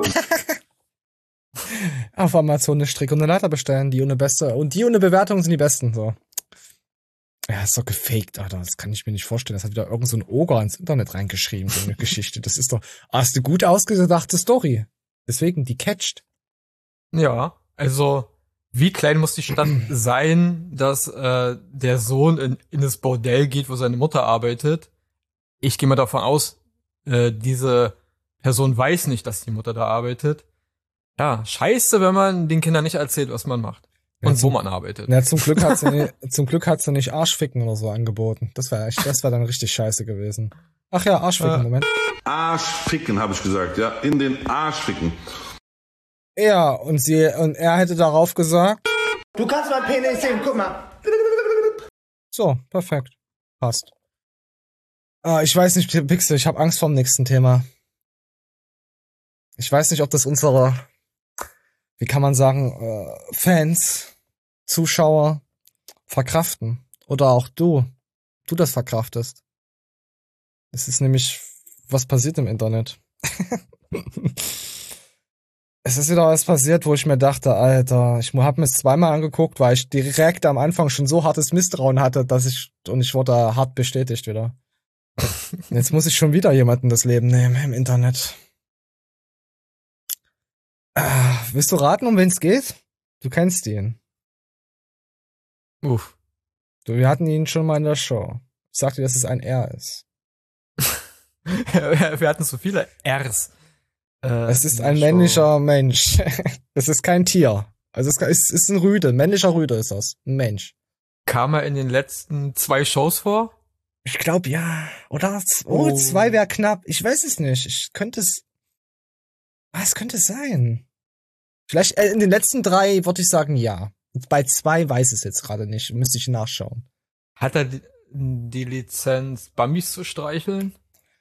Auf Amazon eine Strick und eine Leiter bestellen, die ohne beste und die ohne Bewertung sind die besten, so. Ja, ist doch gefaked, Alter. Das kann ich mir nicht vorstellen. Das hat wieder irgend so ein Oger ins Internet reingeschrieben, so eine Geschichte. Das ist doch, ah, ist eine gut ausgedachte Story. Deswegen, die catcht. Ja, also, wie klein muss die Stadt sein, dass äh, der Sohn in, in das Bordell geht, wo seine Mutter arbeitet? Ich gehe mal davon aus, äh, diese Person weiß nicht, dass die Mutter da arbeitet. Ja, scheiße, wenn man den Kindern nicht erzählt, was man macht. Und Ja, wo zum- man arbeitet. Ja, zum Glück hat sie nicht, zum Glück hat sie nicht Arschficken oder so angeboten. Das wäre echt, das wäre dann richtig scheiße gewesen. Ach ja, Arschficken, Äh. Moment. Arschficken, habe ich gesagt, ja. In den Arsch ficken. Ja, und sie, und er hätte darauf gesagt, Du kannst mein Penis sehen, guck mal. so, perfekt. Passt. Ah, ich weiß nicht, Pixel, ich habe Angst vor dem nächsten Thema. Ich weiß nicht, ob das unsere, wie kann man sagen, äh, Fans, Zuschauer verkraften. Oder auch du, du das verkraftest. Es ist nämlich, was passiert im Internet. Es ist wieder was passiert, wo ich mir dachte, Alter, ich hab mir es zweimal angeguckt, weil ich direkt am Anfang schon so hartes Misstrauen hatte, dass ich, und ich wurde hart bestätigt wieder. Jetzt muss ich schon wieder jemanden das Leben nehmen im Internet. Ah, willst du raten, um wen es geht? Du kennst ihn. Uff. Du, wir hatten ihn schon mal in der Show. Ich sagte, dass es ein R ist. Wir hatten so viele Rs. Äh, Es ist in ein der Show. männlicher Mensch. Es ist kein Tier. Also es ist, ist ein Rüde, ein männlicher Rüde ist das. Ein Mensch. Kam er in den letzten zwei Shows vor? Ich glaube ja. Oder? z- Oh, Oh. zwei wäre knapp. Ich weiß es nicht. Ich könnte es. Was könnte es sein? Vielleicht äh, in den letzten drei würde ich sagen ja. Bei zwei weiß ich es jetzt gerade nicht. Müsste ich nachschauen. Hat er die, die Lizenz, Bambis zu streicheln?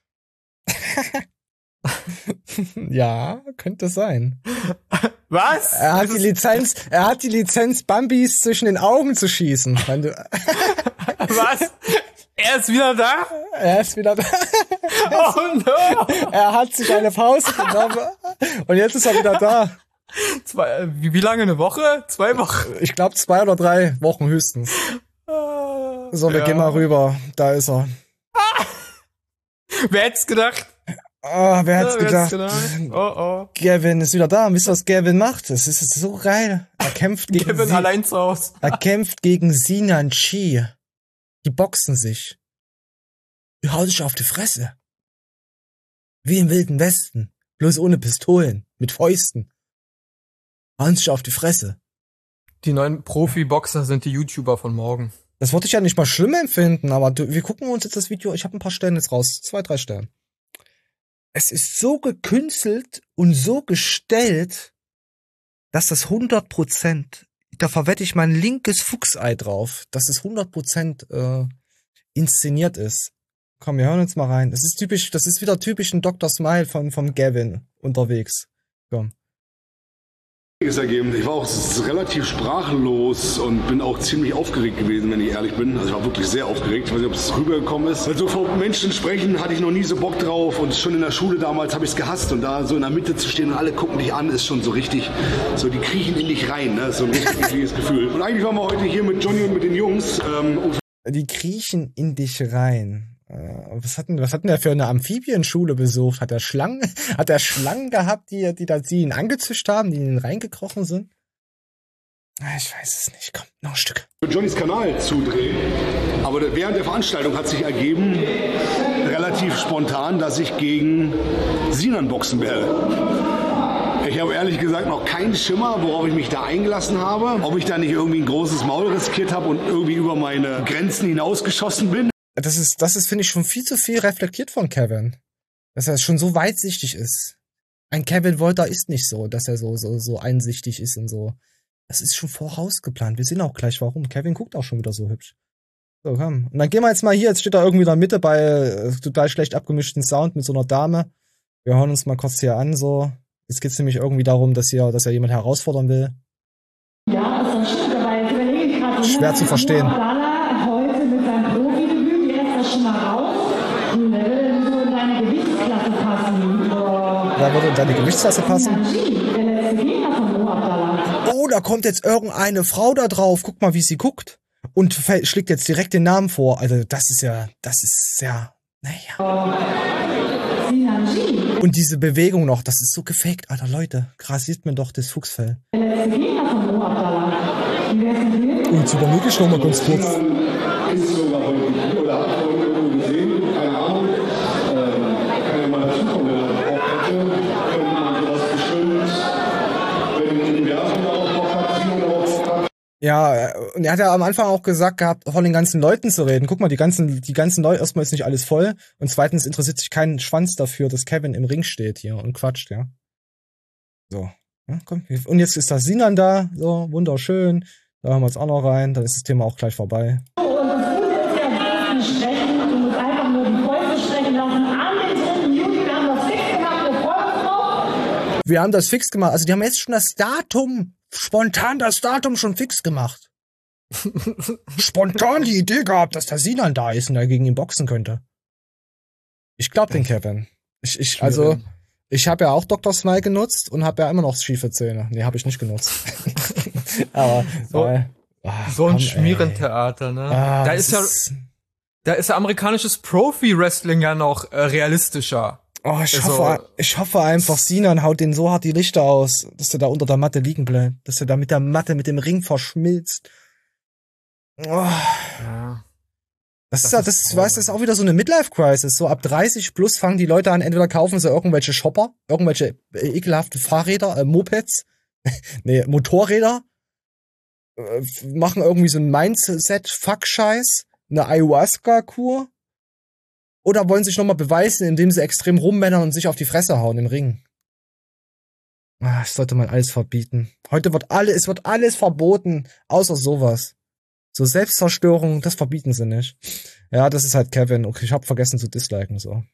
Ja, könnte sein. Was? Er hat Das die ist- Lizenz, er hat die Lizenz, Bambis zwischen den Augen zu schießen. Wenn du, Was? Er ist wieder da? er ist wieder da. Oh no! Er hat sich eine Pause genommen und jetzt ist er wieder da. Zwei, wie, wie lange, eine Woche? Zwei Wochen? Ich glaube zwei oder drei Wochen höchstens. So, wir Ja. gehen mal rüber. Da ist er. Wer hätt's gedacht? Ah, wer hat's Ja, wer gedacht? gedacht? Oh oh. Gavin ist wieder da. Wisst ihr, was Gavin macht? Das ist so geil. Er kämpft gegen Kevin sie. allein zu Hause. Er kämpft gegen Sinan Chi. Die boxen sich. Die hauen sich auf die Fresse. Wie im Wilden Westen. Bloß ohne Pistolen. Mit Fäusten. Hauen sich auf die Fresse. Die neuen Profi-Boxer sind die YouTuber von morgen. Das wollte ich ja nicht mal schlimm empfinden, aber du, wir gucken uns jetzt das Video. Ich habe ein paar Stellen jetzt raus. Zwei, drei Stellen. Es ist so gekünstelt und so gestellt, dass das hundert Prozent, da verwette ich mein linkes Fuchsei drauf, dass es hundert Prozent äh, inszeniert ist. Komm, wir hören uns mal rein. Es ist typisch, das ist wieder typisch ein Doktor Smile von vom Gavin unterwegs. Komm. Ergeben. Ich war auch s- relativ sprachlos und bin auch ziemlich aufgeregt gewesen, wenn ich ehrlich bin. Also ich war wirklich sehr aufgeregt. Ich weiß nicht, ob es rübergekommen ist. Also vor Menschen sprechen hatte ich noch nie so Bock drauf und schon in der Schule damals habe ich es gehasst und da so in der Mitte zu stehen und alle gucken dich an, ist schon so richtig, so die kriechen in dich rein, ne? So ein richtig ekliges Gefühl. Und eigentlich waren wir heute hier mit Johnny und mit den Jungs, ähm, um Die kriechen in dich rein. Äh, was hat denn, was hat denn der für eine Amphibienschule besucht? Hat er Schlangen, hat er Schlangen gehabt, die, die da sie ihn angezischt haben, die in ihn reingekrochen sind? Ich weiß es nicht. Komm, noch ein Stück. Für Johnnys Kanal zudrehen. Aber während der Veranstaltung hat sich ergeben, relativ spontan, dass ich gegen Sinan boxen werde. Ich habe ehrlich gesagt noch keinen Schimmer, worauf ich mich da eingelassen habe. Ob ich da nicht irgendwie ein großes Maul riskiert habe und irgendwie über meine Grenzen hinausgeschossen bin. Das ist, das ist, finde ich, schon viel zu viel reflektiert von Kevin. Dass er schon so weitsichtig ist. Ein Kevin Wolter ist nicht so, dass er so, so, so einsichtig ist und so. Das ist schon vorausgeplant. Wir sehen auch gleich warum. Kevin guckt auch schon wieder so hübsch. So, komm. Und dann gehen wir jetzt mal hier. Jetzt steht er irgendwie in der Mitte bei äh, total schlecht abgemischten Sound mit so einer Dame. Wir hören uns mal kurz hier an, so. Jetzt geht's nämlich irgendwie darum, dass hier, dass er jemand herausfordern will. Ja, das ist schön, aber ich überlege gerade, schwer zu verstehen. Heute mit seinem Profidebüt, wie lässt das schon mal raus? Und der würde so in deine Gewichtsklasse passen. Wer würde in deine Gewichtsklasse passen? Der letzte Gegner von Mo Abdallah. Oh, da kommt jetzt irgendeine Frau da drauf. Guck mal, wie sie guckt. Und schlägt jetzt direkt den Namen vor. Also, das ist ja, das ist ja, naja. Und diese Bewegung noch, das ist so gefaked, Alter, Leute. Grasiert mir doch das Fuchsfell. Der letzte Gegner von Mo Abdallah. Wie wär's denn hier? Und zu der Möglich noch mal ganz kurz. Ist sogar heute oder hat vorhin irgendwo gesehen, keine Ahnung. Ähm, kann ja mal dazukommen, wenn er Bock hätte, könnte man sowas bestimmt, wenn ein Universum darauf Bock hat, Simon darauf Bock hat. Ja, und er hat ja am Anfang auch gesagt gehabt, von den ganzen Leuten zu reden. Guck mal, die ganzen, die ganzen Leute, erstmal ist nicht alles voll. Und zweitens interessiert sich kein Schwanz dafür, dass Kevin im Ring steht hier und quatscht, ja. So. Ja, komm. Und jetzt ist das Sinan da, so, wunderschön. Da hören wir uns auch noch rein, dann ist das Thema auch gleich vorbei. Und das Gute ist ja, nicht sprechen, du musst einfach nur die Fäuste sprechen lassen. An den dritten Juli, wir haben das fix gemacht, wir freuen uns drauf. Wir haben das fix gemacht, also die haben jetzt schon das Datum, spontan das Datum schon fix gemacht. Spontan die Idee gehabt, dass der Sinan da ist und er gegen ihn boxen könnte. Ich glaub den Kevin. Ich, ich, also, ich habe ja auch Doktor Smile genutzt und habe ja immer noch schiefe Zähne. Nee, habe ich nicht genutzt. Aber so, äh, oh, so ein Schmierentheater, ne? Ah, da ist ja, ist, da ist ja amerikanisches Profi-Wrestling ja noch äh, realistischer. Oh, ich also, hoffe, ich hoffe einfach, Sinan haut den so hart die Lichter aus, dass der da unter der Matte liegen bleibt, dass er da mit der Matte, mit dem Ring verschmilzt. Oh. Ja. Das, das ist ja, das, ist, weißt, das ist auch wieder so eine Midlife-Crisis. So ab dreißig plus fangen die Leute an, entweder kaufen sie irgendwelche Shopper, irgendwelche äh, ekelhafte Fahrräder, äh, Mopeds, nee, Motorräder, äh, machen irgendwie so ein Mindset-Fuck-Scheiß, eine Ayahuasca-Kur, oder wollen sich nochmal beweisen, indem sie extrem rummännern und sich auf die Fresse hauen im Ring. Ah, das sollte man alles verbieten. Heute wird alles, es wird alles verboten, außer sowas. So Selbstzerstörung, das verbieten sie nicht. Ja, das ist halt Kevin. Okay, ich hab vergessen zu disliken, so.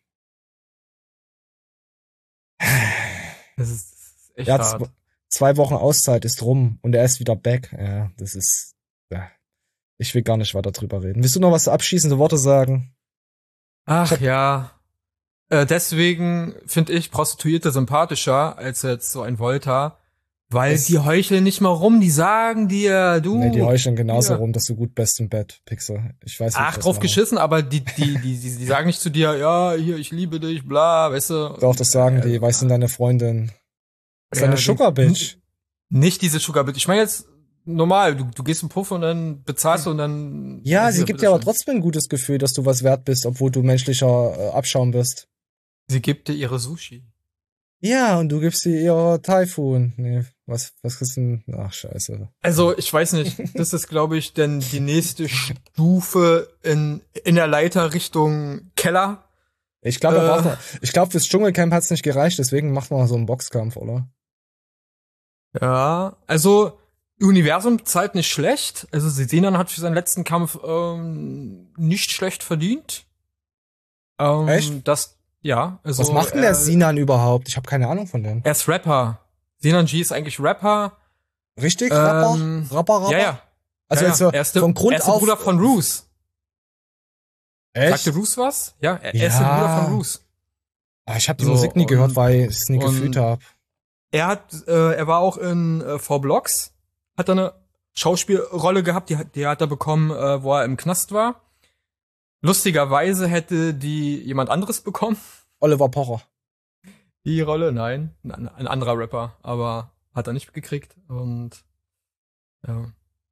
Das ist echt ja, hart. z- zwei Wochen Auszeit ist rum und er ist wieder back. Ja, das ist, ja. Ich will gar nicht weiter drüber reden. Willst du noch was abschließende Worte sagen? Ach ja. Äh, deswegen finde ich Prostituierte sympathischer als jetzt so ein Volta. Weil Es- die heucheln nicht mal rum, die sagen dir, du. Nee, die heucheln genauso ja. rum, dass du gut bist im Bett, Pixel. Ich weiß nicht. Ach, was drauf machen. geschissen, aber die, die, die, die, die sagen nicht zu dir, ja, hier, ich liebe dich, bla, weißt du. Doch, das sagen die. Weißt du, deine Freundin. Das ist Ja, eine die- Sugar Bitch. Nicht diese Sugar Bitch. Ich meine jetzt normal, du, du gehst im Puff und dann bezahlst du und dann. Ja, hier, sie gibt bitteschön. dir aber trotzdem ein gutes Gefühl, dass du was wert bist, obwohl du menschlicher äh, Abschaum bist. Sie gibt dir ihre Sushi. Ja, und du gibst ihr ihr Typhoon. Nee, was, was ist denn? Ach, scheiße. Also, ich weiß nicht, das ist, glaube ich, denn die nächste Stufe in, in der Leiter Richtung Keller. Ich glaube, Äh. äh, ich glaube, fürs Dschungelcamp hat's nicht gereicht, deswegen macht man so einen Boxkampf, oder? Ja, also, Universum zahlt nicht schlecht. Also, Sinan hat für seinen letzten Kampf ähm, nicht schlecht verdient. Ähm, Echt? Das, ja. Also, Was macht denn der er, Sinan überhaupt? Ich habe keine Ahnung von dem. Er ist Rapper. Sinan G ist eigentlich Rapper. Richtig? Ähm, Rapper? Rapper, Rapper? Ja, ja. Also ja, jetzt ja. so Er ist der, von Grund er ist der auf. Bruder von Roos. Echt? Sagte Roos was? Ja, er, er ist Ja. der Bruder von Roos. Ah, ich habe die So, Musik nie und- gehört, weil ich es nie und- gefühlt habe. Er hat, äh, er war auch in äh, V-Blocks, hat da eine Schauspielrolle gehabt, die, hat- die hat er bekommen, äh, wo er im Knast war. Lustigerweise hätte die jemand anderes bekommen. Oliver Pocher. Die Rolle, nein. Ein, ein anderer Rapper, aber hat er nicht gekriegt. Und ja.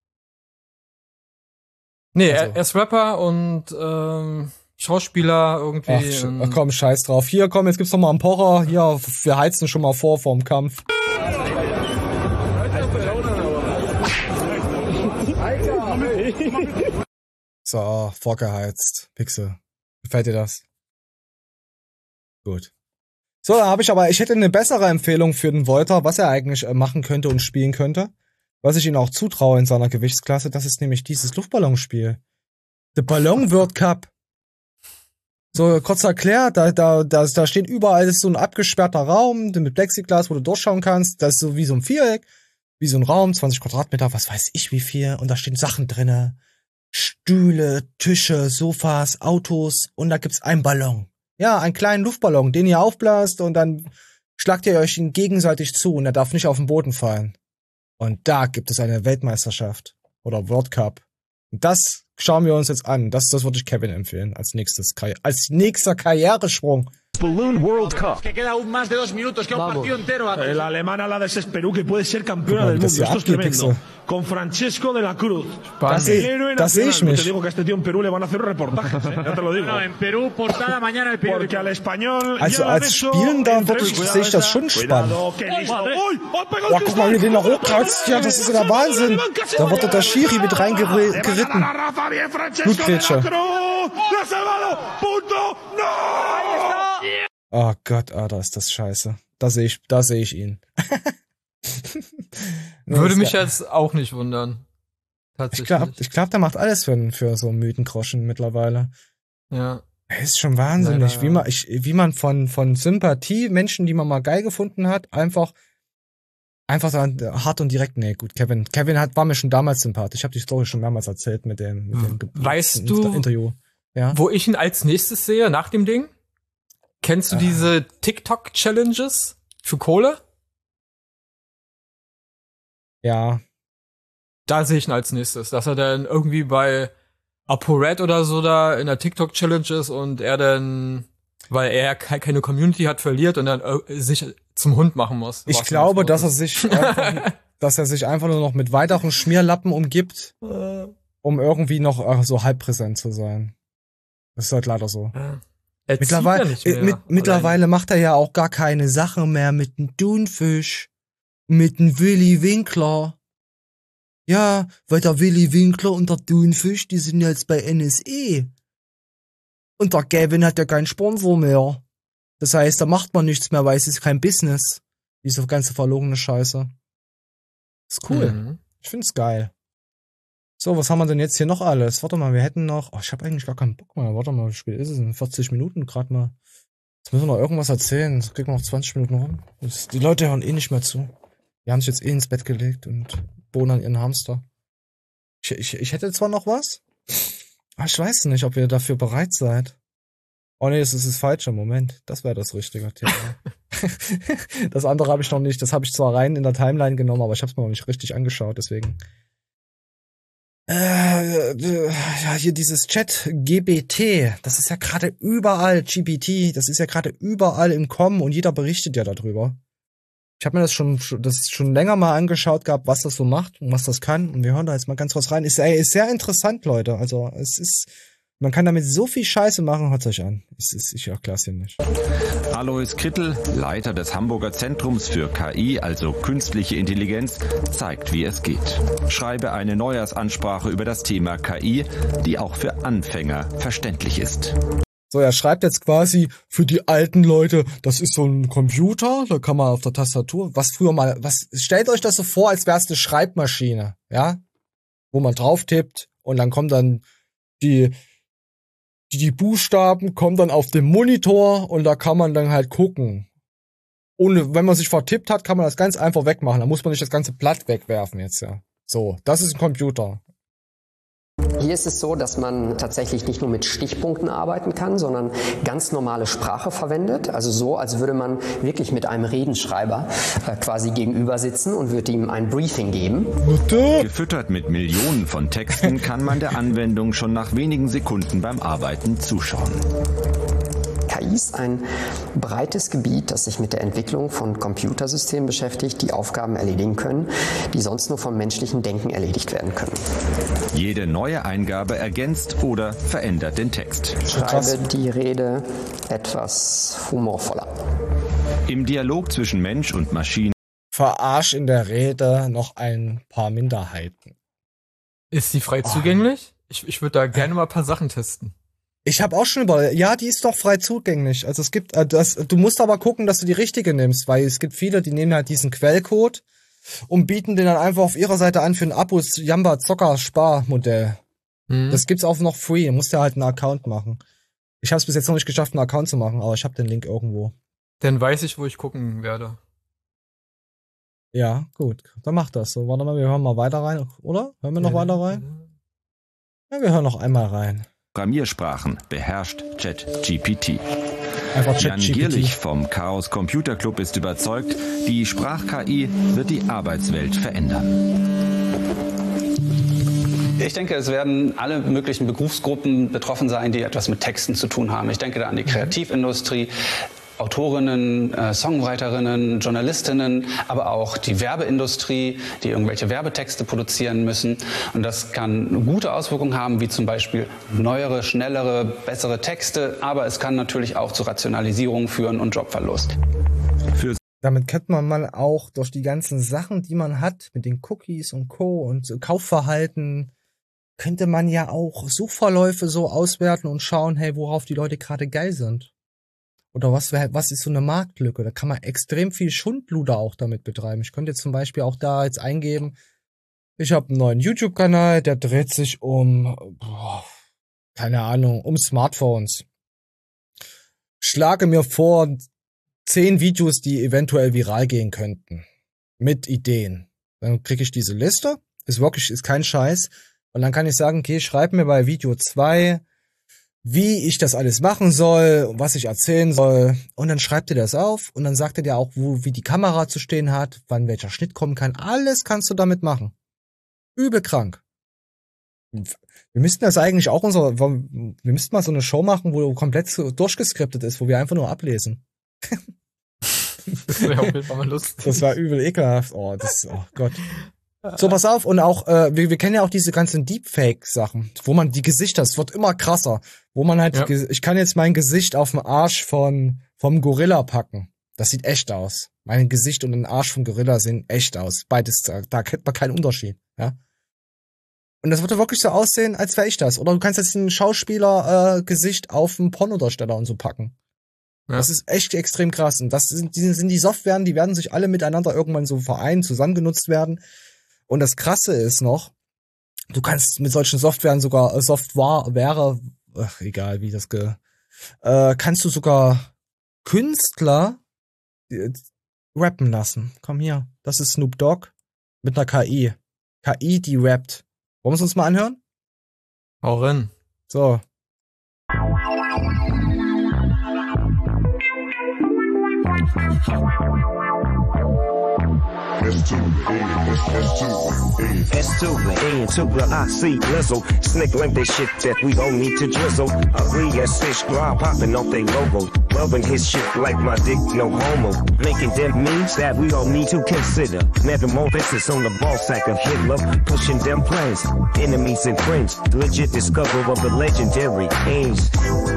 Nee, Also. er, er ist Rapper und ähm, Schauspieler irgendwie. Ach, sch- und- ach komm, scheiß drauf. Hier, komm, jetzt gibt's noch mal einen Pocher. Hier, wir heizen schon mal vor vorm Kampf. So, vorgeheizt. Pixel. Gefällt dir das? Gut. So, da habe ich aber, ich hätte eine bessere Empfehlung für den Wolter, was er eigentlich äh, machen könnte und spielen könnte. Was ich ihm auch zutraue in seiner Gewichtsklasse, das ist nämlich dieses Luftballonspiel. The Ballon World Cup. So, kurz erklärt, da, da, da, da steht überall, ist so ein abgesperrter Raum mit Plexiglas, wo du durchschauen kannst. Das ist so wie so ein Viereck, wie so ein Raum, zwanzig Quadratmeter, was weiß ich wie viel. Und da stehen Sachen drinne. Stühle, Tische, Sofas, Autos und da gibt's einen Ballon. Ja, einen kleinen Luftballon, den ihr aufblasst und dann schlagt ihr euch ihn gegenseitig zu und er darf nicht auf den Boden fallen. Und da gibt es eine Weltmeisterschaft oder World Cup. Und das schauen wir uns jetzt an. Das, das würde ich Kevin empfehlen als nächstes, Karri- als nächster Karrieresprung. Balloon World Cup. Que queda aún más de dos minutos, queda un partido entero. A La alemana la de Perú, que puede ser campeona Guck mal, del das mundo. hier Esto es abgeht, tremendo. Pixel. Con Francesco de la Cruz. Das seh- El héroe das seh ich nacional. mich. Te digo que a este tío en Perú le van a hacer reportajes, ¿eh? Ya te lo digo. No, en Perú, portada mañana el periódico. Porque al español Also ya le han als hecho Spielender entre- würde ich, Cuidado sehe ich das esa. schon spannend. Cuidado, que listo. madre. Uy, oh, pegó el Boah, guck mal, wie den noch hochkratzt. Ja, das ist ja der Wahnsinn. Da wird doch der Schiri mit reingeritten. Rafa, bien, Francesco de Blutgrätsche. la Cruz. Lo ha salvado. Punto. No. Oh Gott, ah, da ist das scheiße. Da sehe ich, da sehe ich ihn. Würde Das- mich jetzt auch nicht wundern. Ich Tatsächlich. glaube, ich glaub, der macht alles für, für so Mythengroschen mittlerweile. Ja. Es ist schon wahnsinnig, Leider, wie ja. man, ich, wie man von, von Sympathie, Menschen, die man mal geil gefunden hat, einfach, einfach dann hart und direkt, nee, gut, Kevin, Kevin hat, war mir schon damals sympathisch. Ich habe die Story schon mehrmals erzählt mit dem, mit dem Ge- Weißt Inter- du- Interview. Ja. Wo ich ihn als nächstes sehe, nach dem Ding? Kennst du Ah. diese TikTok-Challenges für Kohle? Ja. Da sehe ich ihn als nächstes, dass er dann irgendwie bei ApoRed oder so da in der TikTok-Challenge ist und er dann, weil er ke- keine Community hat, verliert und dann äh, sich zum Hund machen muss. Ich Was glaube, das dass er sich einfach, dass er sich einfach nur noch mit weiteren Schmierlappen umgibt, um irgendwie noch äh, so halb präsent zu sein. Das ist halt leider so. Ja. Er zieht Mittlerweile, ja nicht äh, mehr mit, allein. mittlerweile macht er ja auch gar keine Sache mehr mit dem Thunfisch, mit dem Willy Winkler. Ja, weil der Willy Winkler und der Thunfisch, die sind jetzt bei N S E. Und der Gavin hat ja keinen Sponsor mehr. Das heißt, da macht man nichts mehr, weil es ist kein Business. Diese ganze verlogene Scheiße. Ist cool. Mhm. Ich find's geil. So, was haben wir denn jetzt hier noch alles? Warte mal, wir hätten noch... Oh, ich habe eigentlich gar keinen Bock mehr. Warte mal, wie spät ist es? In vierzig Minuten gerade mal. Jetzt müssen wir noch irgendwas erzählen. Jetzt kriegen wir noch zwanzig Minuten rum. Das, die Leute hören eh nicht mehr zu. Die haben sich jetzt eh ins Bett gelegt und bohnen ihren Hamster. Ich, ich, ich hätte zwar noch was, aber ich weiß nicht, ob ihr dafür bereit seid. Oh nee, das ist das falsche. Moment. Das wäre das richtige Thema. Das andere habe ich noch nicht. Das habe ich zwar rein in der Timeline genommen, aber ich habe es mir noch nicht richtig angeschaut, deswegen... Äh, äh, ja, hier dieses Chat G B T, das ist ja gerade überall, G B T, das ist ja gerade überall im Kommen und jeder berichtet ja darüber. Ich habe mir das schon, das schon länger mal angeschaut gehabt, was das so macht und was das kann. Und wir hören da jetzt mal ganz kurz rein. Ist, ey, ist sehr interessant, Leute. Also es ist, man kann damit so viel Scheiße machen, hört's euch an. Es ist, ich erklär's dir nicht. Alois Krittel, Leiter des Hamburger Zentrums für K I, also künstliche Intelligenz, zeigt, wie es geht. Schreibe eine Neujahrsansprache über das Thema K I, die auch für Anfänger verständlich ist. So, er schreibt jetzt quasi für die alten Leute, das ist so ein Computer, da kann man auf der Tastatur, was früher mal, was, stellt euch das so vor, als wäre es eine Schreibmaschine, ja, wo man drauf tippt und dann kommen dann die, die, die Buchstaben kommen dann auf den Monitor und da kann man dann halt gucken. Ohne, wenn man sich vertippt hat, kann man das ganz einfach wegmachen, da muss man nicht das ganze Blatt wegwerfen jetzt, ja. So, das ist ein Computer. Hier ist es so, dass man tatsächlich nicht nur mit Stichpunkten arbeiten kann, sondern ganz normale Sprache verwendet. Also so, als würde man wirklich mit einem Redenschreiber äh, quasi gegenüber sitzen und würde ihm ein Briefing geben. Gefüttert mit Millionen von Texten kann man der Anwendung schon nach wenigen Sekunden beim Arbeiten zuschauen. K I ist ein breites Gebiet, das sich mit der Entwicklung von Computersystemen beschäftigt, die Aufgaben erledigen können, die sonst nur vom menschlichen Denken erledigt werden können. Jede neue Eingabe ergänzt oder verändert den Text. Schreibe die Rede etwas humorvoller. Im Dialog zwischen Mensch und Maschine Verarsch in der Rede noch ein paar Minderheiten. Ist die frei oh. zugänglich? Ich, ich würde da gerne mal ein paar Sachen testen. Ich habe auch schon über, ja, die ist doch frei zugänglich. Also es gibt, äh, das, du musst aber gucken, dass du die richtige nimmst, weil es gibt viele, die nehmen halt diesen Quellcode und bieten den dann einfach auf ihrer Seite an für ein Abos Jamba Zocker Sparmodell. Mhm. Das gibt's auch noch free. Du musst ja halt einen Account machen. Ich habe es bis jetzt noch nicht geschafft, einen Account zu machen, aber ich habe den Link irgendwo. Dann weiß ich, wo ich gucken werde. Ja, gut. Dann mach das so. Warte mal, wir hören mal weiter rein, oder? Hören wir noch ja, weiter rein? Ja, wir hören noch einmal rein. Programmiersprachen beherrscht ChatGPT. Einfach Jan Gierlich vom Chaos Computer Club ist überzeugt, die Sprach-K I wird die Arbeitswelt verändern. Ich denke, es werden alle möglichen Berufsgruppen betroffen sein, die etwas mit Texten zu tun haben. Ich denke da an die Kreativindustrie, Autorinnen, äh, Songwriterinnen, Journalistinnen, aber auch die Werbeindustrie, die irgendwelche Werbetexte produzieren müssen. Und das kann gute Auswirkungen haben, wie zum Beispiel neuere, schnellere, bessere Texte. Aber es kann natürlich auch zu Rationalisierung führen und Jobverlust. Für Damit könnte man mal auch durch die ganzen Sachen, die man hat, mit den Cookies und Co. und Kaufverhalten, könnte man ja auch Suchverläufe so auswerten und schauen, hey, worauf die Leute gerade geil sind. Oder was, was ist so eine Marktlücke? Da kann man extrem viel Schundluder auch damit betreiben. Ich könnte jetzt zum Beispiel auch da jetzt eingeben, ich habe einen neuen YouTube-Kanal, der dreht sich um, boah, keine Ahnung, um Smartphones. Schlage mir vor, zehn Videos, die eventuell viral gehen könnten. Mit Ideen. Dann kriege ich diese Liste. Ist wirklich, ist kein Scheiß. Und dann kann ich sagen, okay, schreib mir bei Video zwei, wie ich das alles machen soll, was ich erzählen soll. Und dann schreibt er das auf und dann sagt er dir auch, wo, wie die Kamera zu stehen hat, wann welcher Schnitt kommen kann. Alles kannst du damit machen. Übel krank. Wir müssten das eigentlich auch unser, wir müssten mal so eine Show machen, wo komplett so durchgeskriptet ist, wo wir einfach nur ablesen. Das wäre auf jeden Fall mal lustig. Das war übel ekelhaft. Oh, das, oh Gott. So, pass auf, und auch, äh, wir, wir kennen ja auch diese ganzen Deepfake-Sachen, wo man die Gesichter, es wird immer krasser, wo man halt, ja. die, ich kann jetzt mein Gesicht auf den Arsch von, vom Gorilla packen. Das sieht echt aus. Mein Gesicht und den Arsch vom Gorilla sehen echt aus. Beides, da kennt man keinen Unterschied, ja. Und das würde wirklich so aussehen, als wäre ich das. Oder du kannst jetzt ein Schauspieler-Gesicht äh, auf einen Pornodarsteller und so packen. Ja. Das ist echt extrem krass. Und das sind, die sind die Softwaren, die werden sich alle miteinander irgendwann so vereinen, zusammengenutzt werden. Und das Krasse ist noch, du kannst mit solchen Softwaren sogar, äh, Software wäre, ach, egal wie das ge, äh, kannst du sogar Künstler äh, rappen lassen. Komm hier, das ist Snoop Dogg mit einer K I. K I, die rappt. Wollen wir es uns mal anhören? Hau rein. So. S to the A, S to the A. S to the A and to the I C Blizzle. Snickling this shit that we don't need to drizzle. Ugly as fish grab popping off they logo. Loving his shit like my dick, no homo. Making them memes that we don't need to consider. Metamorphosis on the ball sack of Hitler. Pushing them plans, enemies and friends. Legit discovery of the legendary Ames.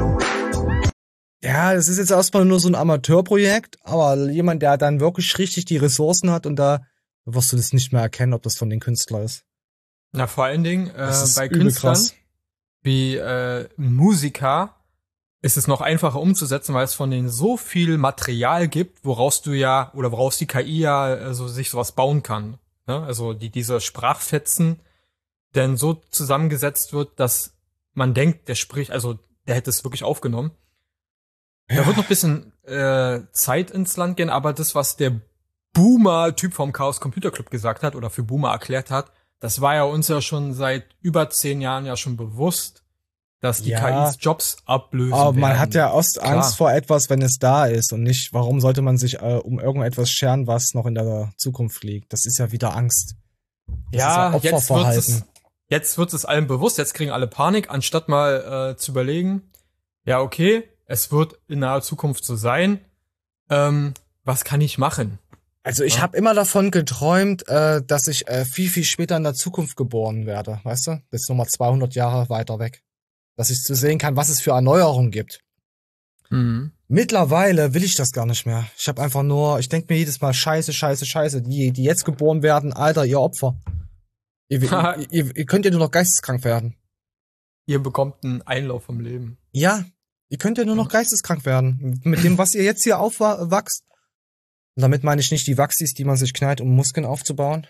Ja, das ist jetzt erstmal nur so ein Amateurprojekt, aber jemand, der dann wirklich richtig die Ressourcen hat und da wirst du das nicht mehr erkennen, ob das von den Künstlern ist. Na, vor allen Dingen äh, bei Künstlern krass. wie äh, Musiker ist es noch einfacher umzusetzen, weil es von denen so viel Material gibt, woraus du ja, oder woraus die K I ja also sich sowas bauen kann. Ne? Also die diese Sprachfetzen denn so zusammengesetzt wird, dass man denkt, der spricht, also der hätte es wirklich aufgenommen. Ja. Da wird noch ein bisschen äh, Zeit ins Land gehen, aber das, was der Boomer-Typ vom Chaos Computer Club gesagt hat oder für Boomer erklärt hat, das war ja uns ja schon seit über zehn Jahren ja schon bewusst, dass die Ja. K Is Jobs ablösen Aber man werden. hat ja oft Klar. Angst vor etwas, wenn es da ist und nicht, warum sollte man sich äh, um irgendetwas scheren, was noch in der Zukunft liegt? Das ist ja wieder Angst. Das Ja, ist ja jetzt wird Opferverhalten. es, jetzt wird es allen bewusst, jetzt kriegen alle Panik, anstatt mal äh, zu überlegen, ja, okay, es wird in naher Zukunft so sein, ähm, was kann ich machen? Also ich Ja. habe immer davon geträumt, äh, dass ich äh, viel, viel später in der Zukunft geboren werde, weißt du? Das ist nochmal zweihundert Jahre weiter weg. Dass ich zu sehen kann, was es für Erneuerungen gibt. Mhm. Mittlerweile will ich das gar nicht mehr. Ich habe einfach nur, ich denke mir jedes Mal, scheiße, scheiße, scheiße, die, die jetzt geboren werden, Alter, ihr Opfer. Ihr, ihr, ihr, ihr könnt ja nur noch geisteskrank werden. Ihr bekommt einen Einlauf vom Leben. Ja, ihr könnt ja nur noch geisteskrank werden. Mit dem, was ihr jetzt hier aufwachst. Und damit meine ich nicht die Wachsis, die man sich knallt, um Muskeln aufzubauen.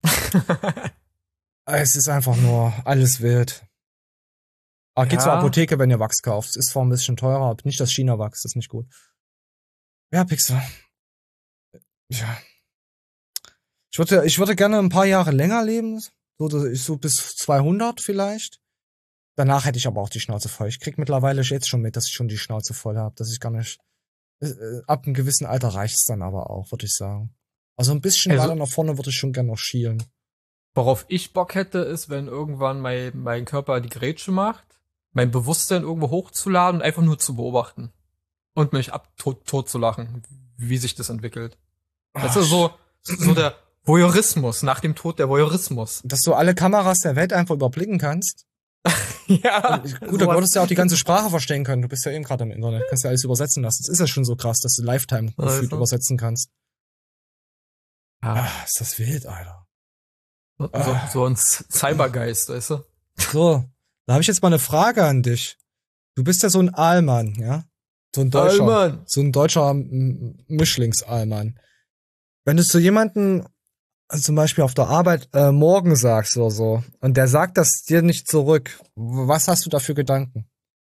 Es ist einfach nur alles wild. Aber geht Ja. zur Apotheke, wenn ihr Wachs kauft. Es ist zwar ein bisschen teurer, aber nicht das China-Wachs, das ist nicht gut. Ja, Pixel. Ja. Ich würde, ich würde gerne ein paar Jahre länger leben. So, so bis zweihundert vielleicht. Danach hätte ich aber auch die Schnauze voll. Ich krieg mittlerweile jetzt schon mit, dass ich schon die Schnauze voll habe, dass ich gar nicht. Äh, ab einem gewissen Alter reicht's dann aber auch, würde ich sagen. Also ein bisschen Also- weiter nach vorne würde ich schon gerne noch schielen. Worauf ich Bock hätte, ist, wenn irgendwann mein, mein Körper die Grätsche macht, mein Bewusstsein irgendwo hochzuladen und einfach nur zu beobachten. Und mich ab tot, tot zu lachen, wie sich das entwickelt. Das ist so, so der Voyeurismus, nach dem Tod der Voyeurismus. Dass du alle Kameras der Welt einfach überblicken kannst. Ja. Und gut, du würdest ja auch die ganze Sprache verstehen können. Du bist ja eben gerade im Internet. Kannst ja alles übersetzen lassen. Das ist ja schon so krass, dass du Lifetime gefühlt Also. übersetzen kannst. Ja. Ah, ist das wild, Alter. So, so ein Cybergeist, weißt du? So, da habe ich jetzt mal eine Frage an dich. Du bist ja so ein Aalmann, ja? So ein deutscher, Aalmann. so ein deutscher M- Mischlings-Aalmann. Wenn du zu jemandem also zum Beispiel auf der Arbeit äh, morgen sagst oder so und der sagt das dir nicht zurück, w- was hast du da für Gedanken?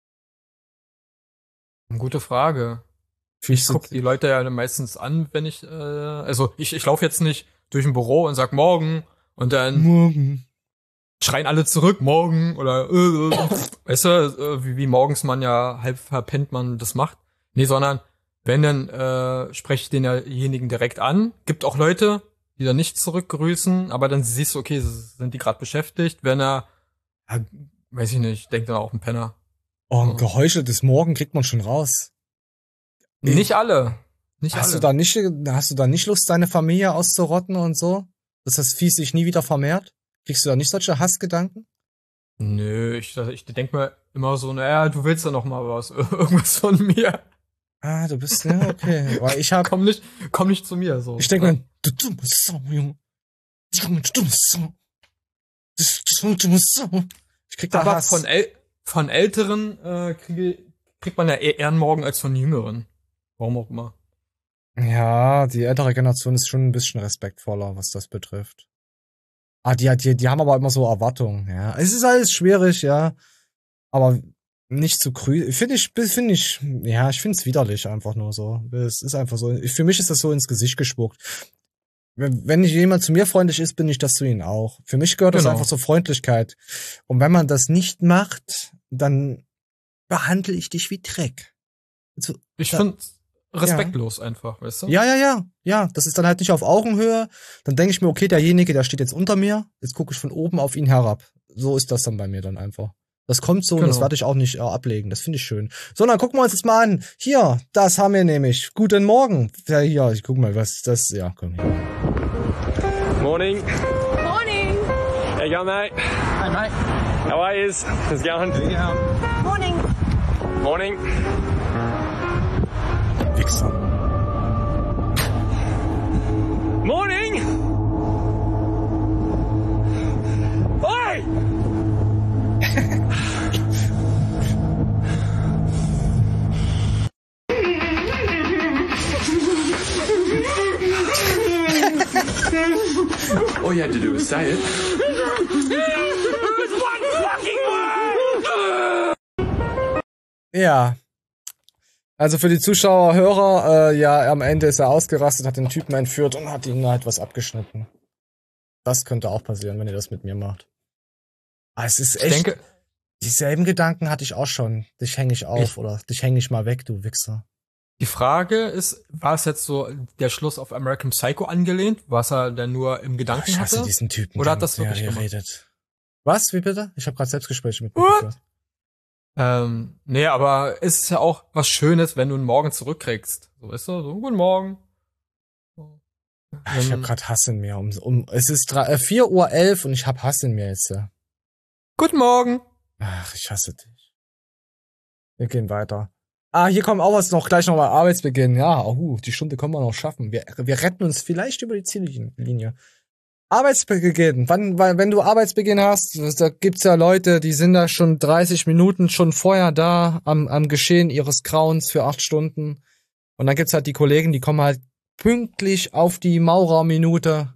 Gute Frage. Ich Ich guck die Leute ja meistens an, wenn ich, äh, also ich, ich laufe jetzt nicht durch ein Büro und sag morgen und dann Morgen. schreien alle zurück, morgen oder äh, äh, weißt du, äh, wie, wie morgens man ja halb verpennt man das macht. Nee, sondern wenn, dann äh, spreche ich denjenigen direkt an. Gibt auch Leute, die dann nicht zurückgrüßen, aber dann siehst du, okay, sind die gerade beschäftigt. Wenn er, ja, weiß ich nicht, denkt dann auch ein Penner. Oh, ein geheucheltes Morgen kriegt man schon raus. Nicht alle. Nicht Hast alle. du da nicht, hast du da nicht Lust, deine Familie auszurotten und so? Dass das Vieh sich nie wieder vermehrt? Kriegst du da nicht solche Hassgedanken? Nö, ich, ich denk mir immer so, naja, du willst ja noch mal was, irgendwas von mir. Ah, du bist, ja, okay. Weil ich hab, Komm nicht, komm nicht zu mir, so. ich denke mir, du dumme Sau, Junge. Junge, du dumme Sau. Du dumme Sau. Ich krieg da Aber Hass. von, äl von Älteren äh, kriege, kriegt man ja eher einen Morgen als von Jüngeren. Warum auch immer. Ja, die ältere Generation ist schon ein bisschen respektvoller, was das betrifft. Ah, die, die, die haben aber immer so Erwartungen, ja. Es ist alles schwierig, ja. Aber nicht zu grün. Finde ich, finde ich, ja, ich finde es widerlich einfach nur so. Es ist einfach so. Für mich ist das so ins Gesicht gespuckt. Wenn wenn nicht jemand zu mir freundlich ist, bin ich das zu ihnen auch. Für mich gehört das Genau. einfach zur Freundlichkeit. Und wenn man das nicht macht, dann behandle ich dich wie Dreck. Also, Ich da- finde respektlos einfach, weißt du? ja, ja, ja, ja. Das ist dann halt nicht auf Augenhöhe. Dann denke ich mir, okay, derjenige, der steht jetzt unter mir. Jetzt gucke ich von oben auf ihn herab. So ist das dann bei mir dann einfach. Das kommt so und das Genau. werde ich auch nicht äh, ablegen. Das finde ich schön. So, dann gucken wir uns jetzt mal an. Hier, das haben wir nämlich. Guten Morgen. Ja, hier, ich guck mal, was ist das? Ja, komm hier. Morning. Morning. How you going, mate? Hi, mate. How are yous? How's it going? Yeah. Morning. Morning. Wichser. Morning! Oi! All you had to do was say it. Ja. Also für die Zuschauer, Hörer, äh, ja, am Ende ist er ausgerastet, hat den Typen entführt und hat ihm halt was abgeschnitten. Das könnte auch passieren, wenn ihr das mit mir macht. Aber es ist Ich echt, denke, dieselben Gedanken hatte ich auch schon. Dich hänge ich auf Ich- oder dich hänge ich mal weg, du Wichser. die Frage ist, war es jetzt so der Schluss auf American Psycho angelehnt, was er denn nur im Gedanken Ich hasse hatte? diesen Typen. Oder hat ganz, das wirklich der gemacht? redet. Was? Wie bitte? Ich habe gerade Selbstgespräche mit mir geführt. Ähm, nee, aber es ist ja auch was Schönes, wenn du einen Morgen zurückkriegst. So, weißt du, so, guten Morgen. Ich habe gerade Hass in mir. Um, um, es ist drei- äh, vier Uhr elf und ich habe Hass in mir jetzt. Ja. Guten Morgen. Ach, ich hasse dich. Wir gehen weiter. Ah, hier kommt auch was noch, gleich nochmal Arbeitsbeginn. Ja, oh, die Stunde können wir noch schaffen. Wir, wir retten uns vielleicht über die Ziellinie. Arbeitsbeginn. Wann, wann, wenn du Arbeitsbeginn hast, da gibt's ja Leute, die sind da schon dreißig Minuten schon vorher da am, am Geschehen ihres Grauens für acht Stunden. Und dann gibt's halt die Kollegen, die kommen halt pünktlich auf die Maurerminute.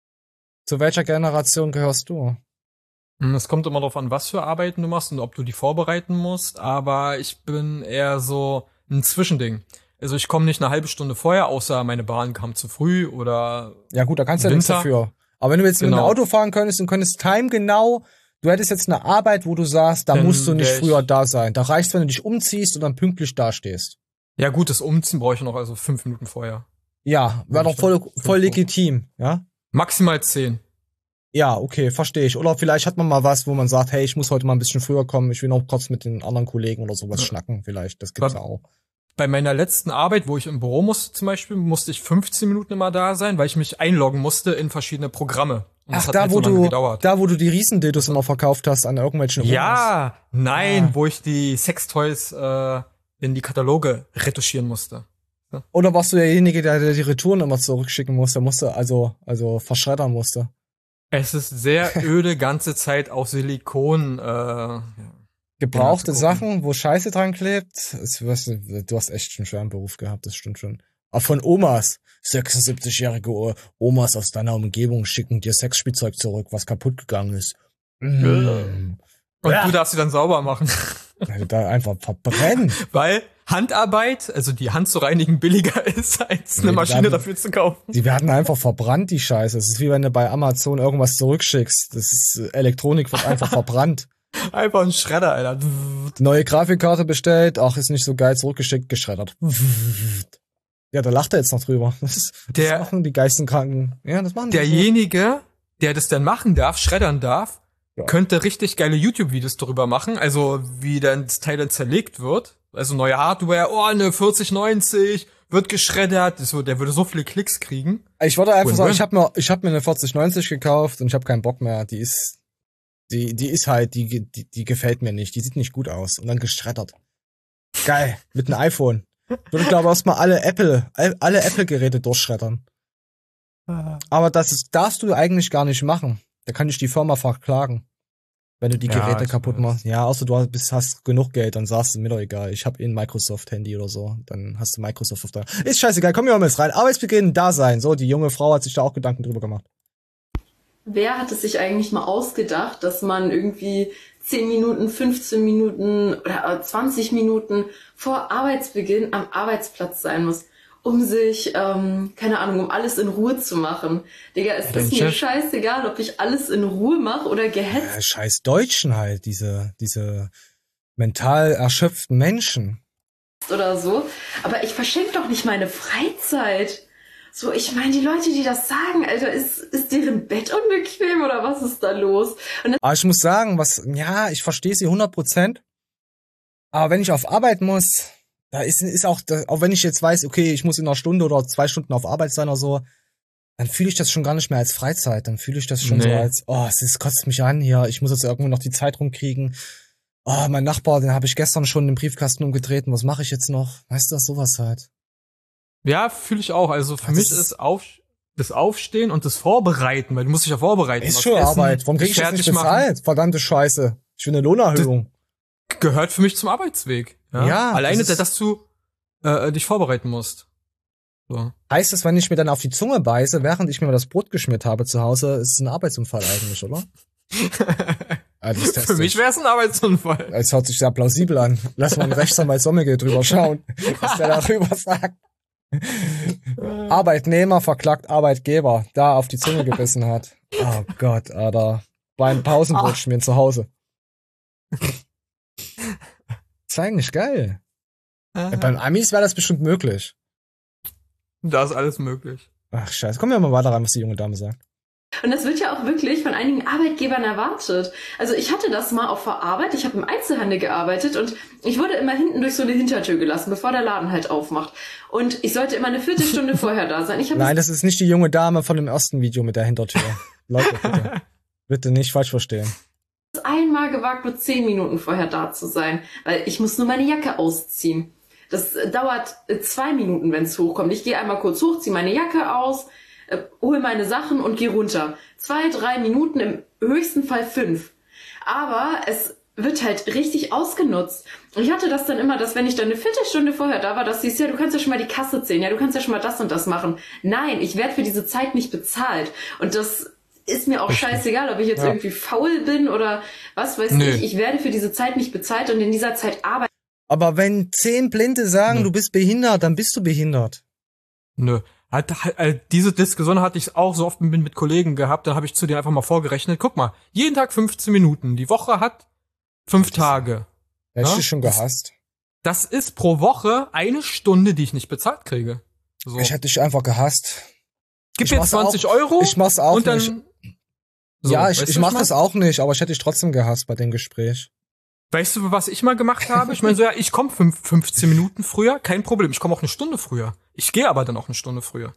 Zu welcher Generation gehörst du? Es kommt immer darauf an, was für Arbeiten du machst und ob du die vorbereiten musst, aber ich bin eher so ein Zwischending. Also ich komme nicht eine halbe Stunde vorher, außer meine Bahn kam zu früh oder Ja gut, da kannst du ja nichts Winter. dafür. Aber wenn du jetzt mit Genau. einem Auto fahren könntest und könntest timegenau, du hättest jetzt eine Arbeit, wo du sagst, da Dann musst du nicht wär ich- früher da sein. Da reicht's, wenn du dich umziehst und dann pünktlich dastehst. Ja gut, das Umziehen brauche ich noch also fünf Minuten vorher. Ja, wäre doch voll, voll legitim, ja? Maximal zehn. Ja, okay, verstehe ich. Oder vielleicht hat man mal was, wo man sagt, hey, ich muss heute mal ein bisschen früher kommen, ich will noch kurz mit den anderen Kollegen oder sowas Ja. schnacken, vielleicht. Das gibt's ja auch. Bei meiner letzten Arbeit, wo ich im Büro musste zum Beispiel, musste ich fünfzehn Minuten immer da sein, weil ich mich einloggen musste in verschiedene Programme. Und das Ach, hat da halt wo so lange du, gedauert. da wo du die Riesendildos immer verkauft hast an irgendwelchen Omas. Ja, nein, Ah. wo ich die Sextoys äh, in die Kataloge retuschieren musste. Oder warst du derjenige, der, der die Retouren immer zurückschicken musste, musste, also, also verschreddern musste? Es ist sehr öde, ganze Zeit auf Silikon. Äh, ja. Gebrauchte Genau, zu gucken. Sachen, wo Scheiße dran klebt. Es, du, hast, du hast echt einen schweren Beruf gehabt, das stimmt schon. Aber von Omas, sechsundsiebzigjährige O- Omas aus deiner Umgebung schicken dir Sexspielzeug zurück, was kaputt gegangen ist. Mm. Und Ja. du darfst sie dann sauber machen. Also da einfach verbrennen. Weil Handarbeit, also die Hand zu reinigen, billiger ist, als eine Nee, Maschine dann- dafür zu kaufen. Die werden einfach verbrannt, die Scheiße. Es ist wie wenn du bei Amazon irgendwas zurückschickst. Das ist, äh, Elektronik wird einfach verbrannt. Einfach ein Schredder, Alter. Neue Grafikkarte bestellt, ach, ist nicht so geil, zurückgeschickt, geschreddert. Ja, da lacht er jetzt noch drüber. Das, ist, das Der- machen die Geisteskranken. Ja, das machen die. Derjenige, der das dann machen darf, schreddern darf, Ja. könnte richtig geile YouTube-Videos darüber machen, also wie dann das Teil dann zerlegt wird. Also neue Hardware, oh, eine vierzig neunzig, wird geschreddert, das, wird- der würde so viele Klicks kriegen. Ich wollte einfach Win-win. sagen, ich habe mir, ich hab mir eine vierzig neunzig gekauft und ich habe keinen Bock mehr. Die ist, die, die ist halt, die, die, die gefällt mir nicht. Die sieht nicht gut aus. Und dann geschreddert. Geil. Mit einem iPhone. Ich würde, glaube ich, erstmal alle Apple, alle Apple-Geräte durchschreddern. Aber das ist, darfst du eigentlich gar nicht machen. Da kann ich die Firma verklagen. Wenn du die Ja, Geräte ich kaputt weiß. machst. Ja, außer du bist, hast genug Geld, dann sagst du mir doch egal. Ich habe eh ein Microsoft-Handy oder so. Dann hast du Microsoft auf deiner. Ist scheißegal, komm hier mal jetzt rein. Arbeitsbeginn, da sein. So, die junge Frau hat sich da auch Gedanken drüber gemacht. Wer hat es sich eigentlich mal ausgedacht, dass man irgendwie zehn Minuten, fünfzehn Minuten oder zwanzig Minuten vor Arbeitsbeginn am Arbeitsplatz sein muss, um sich, ähm, keine Ahnung, um alles in Ruhe zu machen? Digga, es dein ist mir Chef- scheißegal, ob ich alles in Ruhe mache oder gehetzt Äh, scheiß Deutschen halt, diese, diese mental erschöpften Menschen. oder so. Aber ich verschenke doch nicht meine Freizeit. So, ich meine, die Leute, die das sagen, Alter, ist, ist deren Bett unbequem oder was ist da los? Und das Aber ich muss sagen, was, ja, ich verstehe sie hundert Prozent. Aber wenn ich auf Arbeit muss, da ist, ist auch, da, auch wenn ich jetzt weiß, okay, ich muss in einer Stunde oder zwei Stunden auf Arbeit sein oder so, dann fühle ich das schon gar nicht mehr als Freizeit. Dann fühle ich das schon so Nee. als, oh, es ist, kotzt mich an hier, ich muss jetzt irgendwo noch die Zeit rumkriegen. Oh, mein Nachbar, den habe ich gestern schon den Briefkasten umgetreten, was mache ich jetzt noch? Weißt du, das sowas halt. Ja, fühle ich auch. Also für Das mich ist- ist auf, das Aufstehen und das Vorbereiten, weil du musst dich ja vorbereiten. Ist was schon essen, Arbeit. Warum krieg ich das nicht fertig machen, bezahlt? Verdammte Scheiße. Ich will eine Lohnerhöhung. Gehört für mich zum Arbeitsweg. Ja, Ja, alleine, das ist- dass du äh, dich vorbereiten musst. So. Heißt es, wenn ich mir dann auf die Zunge beiße, während ich mir das Brot geschmiert habe zu Hause, ist es ein Arbeitsunfall eigentlich, oder? Ah, das teste Für mich ich. wäre es ein Arbeitsunfall. Es hört sich sehr plausibel an. Lass mal einen Rechtsanwalt Sommige drüber schauen, was der darüber sagt. Arbeitnehmer verklagt Arbeitgeber, da auf die Zunge gebissen hat. Oh Gott, Alter. Beim Pausenbrot schmieren zu Hause. Ist eigentlich geil. Ja, beim Amis wäre das bestimmt möglich. Da ist alles möglich. Ach scheiße, kommen wir mal weiter rein, was die junge Dame sagt. Und das wird ja auch wirklich von einigen Arbeitgebern erwartet. Also ich hatte das mal auf der Arbeit, ich habe im Einzelhandel gearbeitet und ich wurde immer hinten durch so eine Hintertür gelassen, bevor der Laden halt aufmacht. Und ich sollte immer eine Viertelstunde vorher da sein. Ich hab Nein, das ist nicht die junge Dame von dem ersten Video mit der Hintertür. Leute, bitte. Bitte nicht falsch verstehen. Einmal gewagt, nur zehn Minuten vorher da zu sein, weil ich muss nur meine Jacke ausziehen. Das dauert zwei Minuten, wenn es hochkommt. Ich gehe einmal kurz hoch, ziehe meine Jacke aus, äh, hole meine Sachen und gehe runter. Zwei, drei Minuten, im höchsten Fall fünf. Aber es wird halt richtig ausgenutzt. Und ich hatte das dann immer, dass wenn ich dann eine Viertelstunde vorher da war, dass sie ist, ja, du kannst ja schon mal die Kasse zählen, ja, du kannst ja schon mal das und das machen. Nein, ich werde für diese Zeit nicht bezahlt. Und das ist mir auch scheißegal, ob ich jetzt ja. irgendwie faul bin oder was weiß Nö. ich. Ich werde für diese Zeit nicht bezahlt und in dieser Zeit arbeite. Aber wenn zehn Blinde sagen, Nö. du bist behindert, dann bist du behindert. Nö. Halt, halt, diese Diskussion hatte ich auch so oft mit, mit Kollegen gehabt, dann habe ich zu denen einfach mal vorgerechnet. Guck mal, jeden Tag fünfzehn Minuten. Die Woche hat fünf Tage. Hätte ich schon gehasst. Das ist pro Woche eine Stunde, die ich nicht bezahlt kriege. So. Ich hätte dich einfach gehasst. Gib mir zwanzig Euro. Ich mach's auch und dann, nicht. So, ja, ich, weißt ich du, mach ich das auch nicht, aber ich hätte dich trotzdem gehasst bei dem Gespräch. Weißt du, was ich mal gemacht habe? Ich meine so, ja, ich komme fünfzehn Minuten früher, kein Problem. Ich komme auch eine Stunde früher. Ich gehe aber dann auch eine Stunde früher.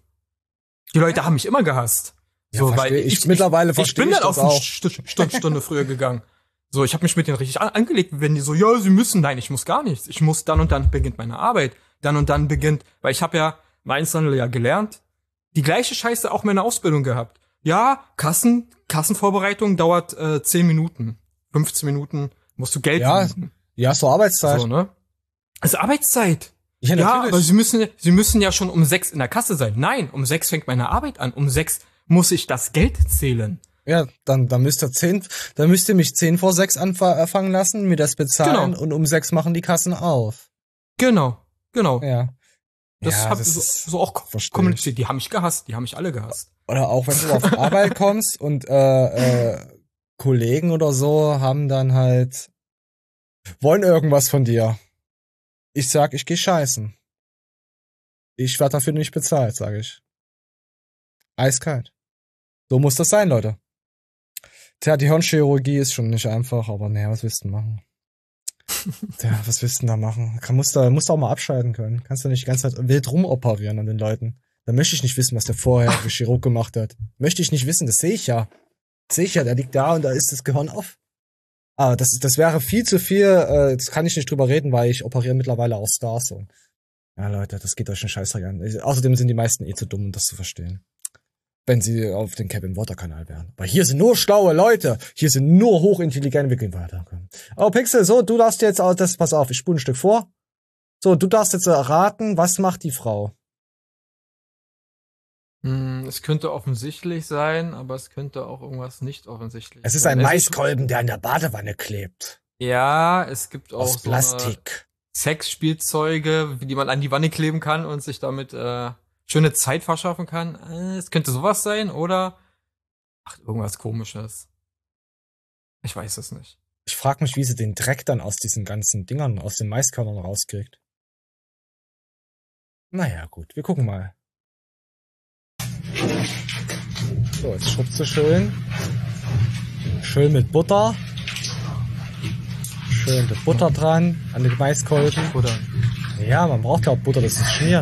Die Leute haben mich immer gehasst. Ja, so, weil ich, ich, mittlerweile ich, verstehe ich bin ich dann das auf auch. eine St St Stunde früher gegangen. So, ich habe mich mit denen richtig an angelegt, wenn die so, ja, sie müssen. Nein, ich muss gar nichts. Ich muss dann und dann beginnt meine Arbeit. Dann und dann beginnt, weil ich habe ja im Einzelhandel ja gelernt, die gleiche Scheiße auch meine Ausbildung gehabt. Ja, Kassen, Kassenvorbereitung dauert äh, zehn Minuten. fünfzehn Minuten musst du Geld Ja, finden. ja, so Arbeitszeit. So, ne? Das ist Arbeitszeit. Ja, ja, natürlich. aber sie müssen, sie müssen ja schon um sechs in der Kasse sein. Nein, um sechs fängt meine Arbeit an. Um sechs muss ich das Geld zählen. Ja, dann, dann müsst ihr zehn, dann müsst ihr mich zehn vor sechs anfangen lassen, mir das bezahlen Genau. und um sechs machen die Kassen auf. Genau, genau. Ja. Das ja, hab das so, ist- so auch versteh kommuniziert. Die haben mich gehasst. Die haben mich alle gehasst. Oder auch wenn du auf Arbeit kommst und äh, äh, Kollegen oder so haben dann halt wollen irgendwas von dir. Ich sag, ich geh scheißen. Ich werde dafür nicht bezahlt, sage ich. Eiskalt. So muss das sein, Leute. Tja, die Hirnchirurgie ist schon nicht einfach, aber naja, was willst du machen? Tja, was willst du denn da machen? Kann, musst, du, musst du auch mal abschalten können. Kannst du nicht die ganze Zeit wild rumoperieren an den Leuten. Da möchte ich nicht wissen, was der vorherige Chirurg gemacht hat. Möchte ich nicht wissen, das sehe ich ja. Das sehe ich ja, der liegt da und da ist das Gehirn auf. Ah, das, das wäre viel zu viel, äh, das kann ich nicht drüber reden, weil ich operiere mittlerweile auch Stars. Und ja, Leute, das geht euch einen Scheißdreck an. Außerdem sind die meisten eh zu dumm, um das zu verstehen. Wenn sie auf den Kevin Water Kanal wären. Aber hier sind nur schlaue Leute. Hier sind nur hochintelligente. Wir gehen weiter. Oh, Pixel, so, du darfst jetzt auch das, pass auf, ich spule ein Stück vor. So, du darfst jetzt erraten, was macht die Frau? Hm, es könnte offensichtlich sein, aber es könnte auch irgendwas nicht offensichtlich Es ist sein. ein Maiskolben, der an der Badewanne klebt. Ja, es gibt auch Aus so eine Plastik. Sexspielzeuge, die man an die Wanne kleben kann und sich damit äh, schöne Zeit verschaffen kann. Äh, Es könnte sowas sein oder ach, irgendwas Komisches. Ich weiß es nicht. Ich frage mich, wie sie den Dreck dann aus diesen ganzen Dingern, aus den Maiskörnern rauskriegt. Naja, gut, wir gucken mal. So, jetzt schrubbt sie schön. Schön mit Butter. Schön mit Butter dran, an den Maiskolben. Butter. Ja, man braucht ja auch Butter, das ist schmiert.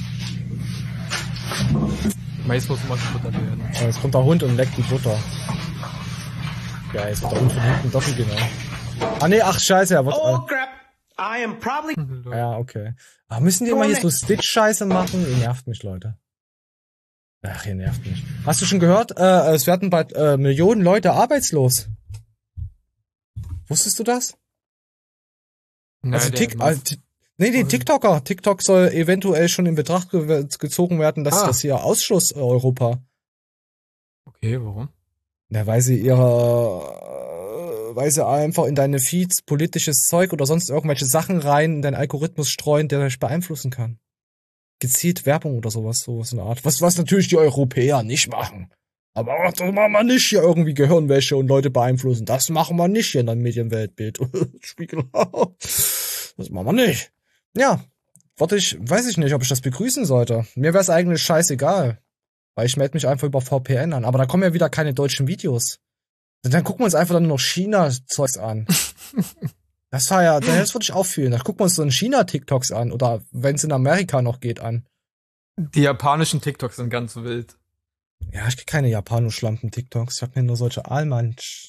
Mais muss immer gebuttert werden. Ja, jetzt kommt der Hund und leckt die Butter. Ja, jetzt wird der Hund von hinten doppelt genau. Ah nee, ach scheiße, er wird... Oh crap! I am probably. Äh, ja, okay. Aber müssen die immer hier so Stitch-Scheiße machen? Ihr nervt mich, Leute. Ach, ihr nervt mich. Hast du schon gehört? Äh, es werden bald äh, Millionen Leute arbeitslos. Wusstest du das? Na, also, der Tik macht- also Ti- nee, die TikToker. TikTok soll eventuell schon in Betracht ge gezogen werden, dass Ah. das hier Ausschluss äh, Europa. Okay, warum? Ja, weil sie ihre, äh, weil sie einfach in deine Feeds politisches Zeug oder sonst irgendwelche Sachen rein in deinen Algorithmus streuen, der dich beeinflussen kann. Gezielt Werbung oder sowas, sowas in der Art. Was, was natürlich die Europäer nicht machen. Aber das machen wir nicht hier irgendwie Gehirnwäsche und Leute beeinflussen. Das machen wir nicht hier in der Medienweltbild. Spiegel. Das machen wir nicht. Ja, warte, ich weiß ich nicht, ob ich das begrüßen sollte. Mir wäre es eigentlich scheißegal. Weil ich melde mich einfach über V P N an. Aber da kommen ja wieder keine deutschen Videos. Dann gucken wir uns einfach dann nur noch China-Zeugs an. Das war ja, das würde ich auch fühlen. Dann gucken wir uns so einen China-TikToks an. Oder wenn es in Amerika noch geht, an. Die japanischen TikToks sind ganz wild. Ja, ich krieg keine Japano-Schlampen-TikToks. Ich hab mir nur solche Allmann.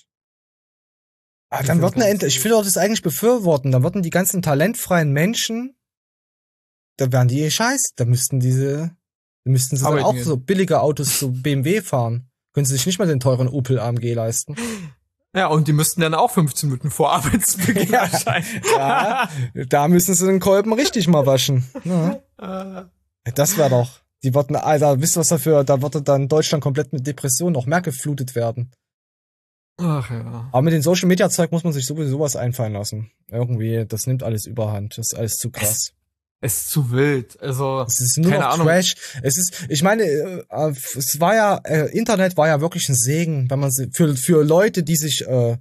Ah, dann wird eine Ente, ich will doch das eigentlich befürworten. Dann würden die ganzen talentfreien Menschen, da wären die eh scheiß. Da müssten diese, da müssten sie dann auch gehen. So billige Autos zu B M W fahren. Können sie sich nicht mal den teuren Opel A M G leisten. Ja, und die müssten dann auch fünfzehn Minuten vor Arbeitsbeginn ja, erscheinen. Ja, da müssen sie den Kolben richtig mal waschen. Ja. Das wäre doch. Die würden, Alter, wisst ihr was dafür? Da würde dann Deutschland komplett mit Depressionen noch mehr geflutet werden. Ach ja. Aber mit den Social Media Zeug muss man sich sowieso was einfallen lassen. Irgendwie, das nimmt alles überhand. Das ist alles zu krass. Es, es ist zu wild. Also, es ist nur keine noch Ahnung. Trash. Es ist, ich meine, äh, es war ja, äh, Internet war ja wirklich ein Segen, wenn man für, für Leute, die sich, äh,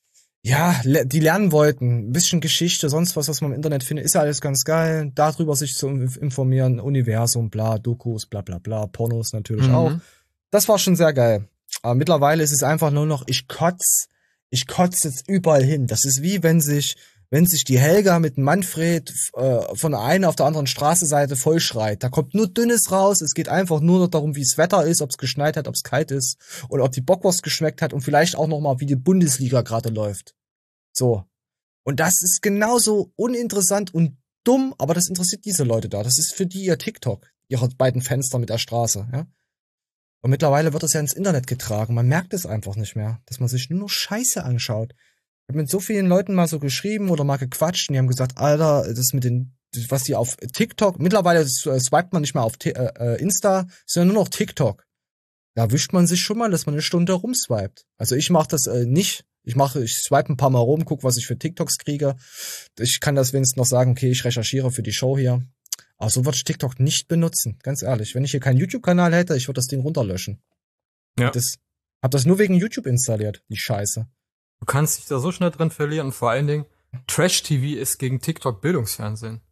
ja, le die lernen wollten, ein bisschen Geschichte, sonst was, was man im Internet findet, ist ja alles ganz geil. Darüber sich zu informieren, Universum, bla, Dokus, bla bla bla, Pornos natürlich Mhm. auch. Das war schon sehr geil. Aber mittlerweile ist es einfach nur noch, ich kotz, ich kotz jetzt überall hin. Das ist wie wenn sich, wenn sich die Helga mit Manfred äh, von der einen auf der anderen Straßenseite vollschreit. Da kommt nur Dünnes raus. Es geht einfach nur noch darum, wie es Wetter ist, ob es geschneit hat, ob es kalt ist und ob die Bockwurst geschmeckt hat und vielleicht auch noch mal, wie die Bundesliga gerade läuft. So. Und das ist genauso uninteressant und dumm, aber das interessiert diese Leute da. Das ist für die ihr TikTok, ihre beiden Fenster mit der Straße, ja. Und mittlerweile wird das ja ins Internet getragen. Man merkt es einfach nicht mehr, dass man sich nur noch Scheiße anschaut. Ich habe mit so vielen Leuten mal so geschrieben oder mal gequatscht und die haben gesagt, Alter, das mit den, was die auf TikTok, mittlerweile swipet man nicht mehr auf äh, Insta, sondern nur noch TikTok. Da wischt man sich schon mal, dass man eine Stunde rumswipet. Also ich mache das äh, nicht. Ich mache, ich swipe ein paar Mal rum, guck, was ich für TikToks kriege. Ich kann das wenigstens noch sagen, okay, ich recherchiere für die Show hier. Aber so würde ich TikTok nicht benutzen, ganz ehrlich. Wenn ich hier keinen YouTube-Kanal hätte, ich würde das Ding runterlöschen. Ja. Das, hab das nur wegen YouTube installiert, die Scheiße. Du kannst dich da so schnell drin verlieren und vor allen Dingen, Trash-T V ist gegen TikTok Bildungsfernsehen.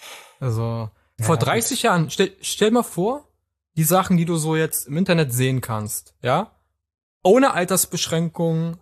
Also, Ja, vor dreißig gut. Jahren, stell, stell mal vor, die Sachen, die du so jetzt im Internet sehen kannst, ja? Ohne Altersbeschränkungen,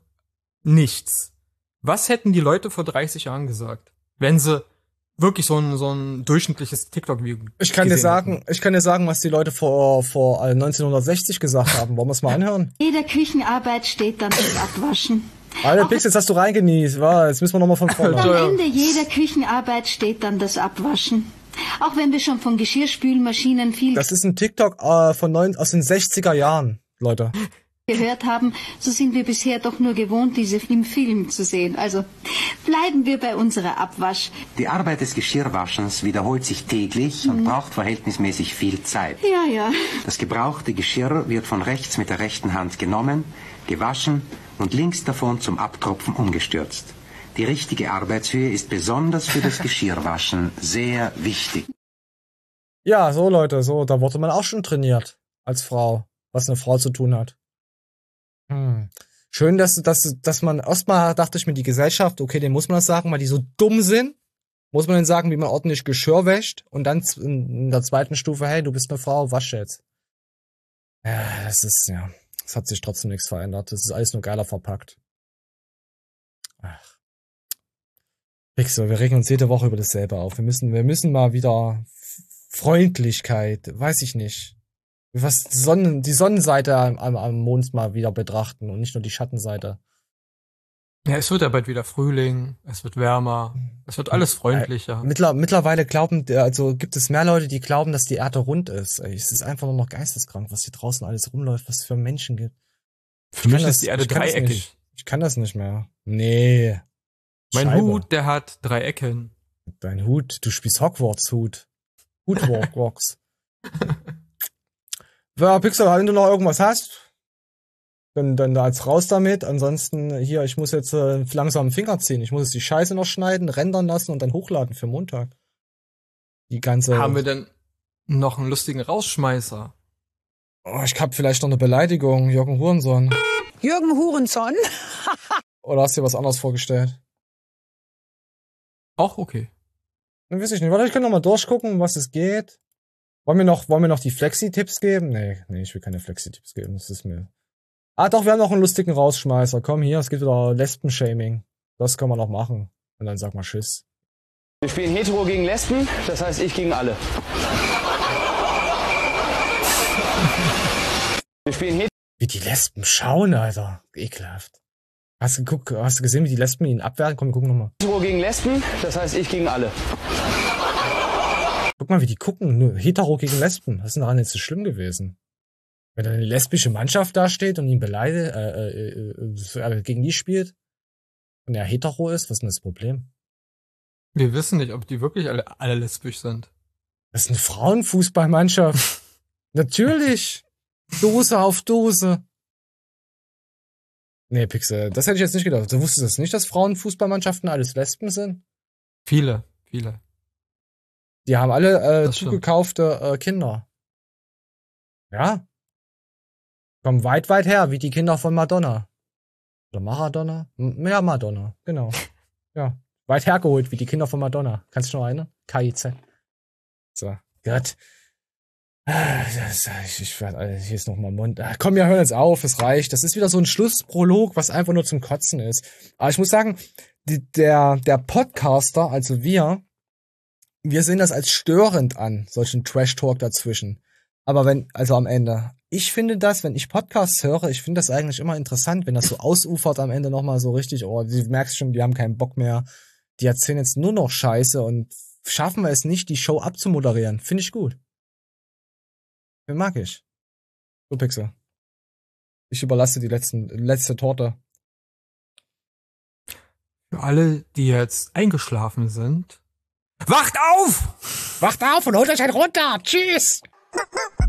nichts. Was hätten die Leute vor dreißig Jahren gesagt, wenn sie wirklich so ein, so ein durchschnittliches TikTok-Video Ich kann dir gesehen sagen, hätten? ich kann dir sagen, was die Leute vor, vor äh, neunzehnhundertsechzig gesagt haben. Wollen wir es mal anhören? Jeder Küchenarbeit steht dann das Abwaschen. Alter, Pix, jetzt hast du reingenießt. Wow, jetzt müssen wir nochmal von vorne. Am Ende jeder Küchenarbeit steht dann das Abwaschen. Auch wenn wir schon von Geschirrspülmaschinen viel Das ist ein TikTok äh, von neun, aus den sechziger Jahren, Leute. gehört haben, so sind wir bisher doch nur gewohnt, diese im Film zu sehen. Also bleiben wir bei unserer Abwasch. Die Arbeit des Geschirrwaschens wiederholt sich täglich und braucht verhältnismäßig viel Zeit. Ja, ja. Das gebrauchte Geschirr wird von rechts mit der rechten Hand genommen, gewaschen und links davon zum Abtropfen umgestürzt. Die richtige Arbeitshöhe ist besonders für das Geschirrwaschen sehr wichtig. Ja, so Leute, so, da wurde man auch schon trainiert als Frau, was eine Frau zu tun hat. Hm. Schön, dass, dass, dass man, erstmal dachte ich mir, die Gesellschaft, okay, denen muss man das sagen, weil die so dumm sind, muss man denen sagen, wie man ordentlich Geschirr wäscht und dann in der zweiten Stufe, hey, du bist eine Frau, wasch jetzt. Ja, das ist, ja, es hat sich trotzdem nichts verändert, das ist alles nur geiler verpackt. Ach. Pixel, wir regen uns jede Woche über dasselbe auf. Wir müssen, wir müssen mal wieder Freundlichkeit, weiß ich nicht. Was die, Sonnen, die Sonnenseite am, am Mond mal wieder betrachten und nicht nur die Schattenseite. Ja, es wird ja bald wieder Frühling, es wird wärmer, es wird alles freundlicher. Mittler, mittlerweile glauben, also gibt es mehr Leute, die glauben, dass die Erde rund ist. Es ist einfach nur noch geisteskrank, was hier draußen alles rumläuft, was es für Menschen gibt. Für mich ist die Erde ich kann das dreieckig. nicht. Ich kann das nicht mehr. Nee. Mein Scheibe. Hut, der hat drei Ecken. Dein Hut, du spielst Hogwarts-Hut. Hut-Walk-Walks. Ja, Pixel, wenn du noch irgendwas hast, dann, dann als raus damit. Ansonsten, hier, ich muss jetzt äh, langsam einen Finger ziehen. Ich muss jetzt die Scheiße noch schneiden, rendern lassen und dann hochladen für Montag. Die ganze... Haben wir denn noch einen lustigen Rausschmeißer? Oh, ich hab vielleicht noch eine Beleidigung. Jürgen Hurensohn. Jürgen Hurensohn? Oder hast du dir was anderes vorgestellt? Auch okay. Dann weiß ich nicht. Warte, ich kann noch mal durchgucken, um was es geht. Wollen wir noch, wollen wir noch die Flexi-Tipps geben? Nee, nee, ich will keine Flexi-Tipps geben. Das ist mir... Ah doch, wir haben noch einen lustigen Rausschmeißer. Komm hier, es gibt wieder Lesben-Shaming. Das können wir noch machen. Und dann sag mal Tschüss. Wir spielen Hetero gegen Lesben, das heißt ich gegen alle. Wir spielen Hetero... Wie die Lesben schauen, Alter. Ekelhaft. Hast du, geguckt, hast du gesehen, wie die Lesben ihn abwehren? Komm, wir gucken nochmal. Hetero gegen Lesben, das heißt ich gegen alle. Guck mal, wie die gucken. Nur Hetero gegen Lesben. Was ist denn daran jetzt so schlimm gewesen? Wenn da eine lesbische Mannschaft da steht und ihn beleidigt, äh, äh, äh, gegen die spielt und er hetero ist, was ist denn das Problem? Wir wissen nicht, ob die wirklich alle, alle lesbisch sind. Das ist eine Frauenfußballmannschaft. Natürlich. Dose auf Dose. Nee, Pixel, das hätte ich jetzt nicht gedacht. Du wusstest das nicht, dass Frauenfußballmannschaften alles Lesben sind? Viele, viele. Die haben alle äh, zugekaufte äh, Kinder. Ja. Kommen weit, weit her, wie die Kinder von Madonna. Oder Maradona? M- Ja, Madonna, genau. Ja. Weit hergeholt, wie die Kinder von Madonna. Kannst du dich noch erinnern? K I Z. So, Gott. Das, ich, ich werde hier ist noch mal Mund. Ach, komm, wir hören jetzt auf, es reicht. Das ist wieder so ein Schlussprolog, was einfach nur zum Kotzen ist. Aber ich muss sagen, die, der, der Podcaster, also wir, wir sehen das als störend an, solchen Trash-Talk dazwischen. Aber wenn, also am Ende, ich finde das, wenn ich Podcasts höre, ich finde das eigentlich immer interessant, wenn das so ausufert am Ende nochmal so richtig, oh, du merkst schon, die haben keinen Bock mehr, die erzählen jetzt nur noch Scheiße und schaffen wir es nicht, die Show abzumoderieren. Finde ich gut. Den mag ich. So, Pixel. Ich überlasse die letzten, letzte Torte. Für alle, die jetzt eingeschlafen sind, wacht auf! Wacht auf und holt euch einen runter! Tschüss!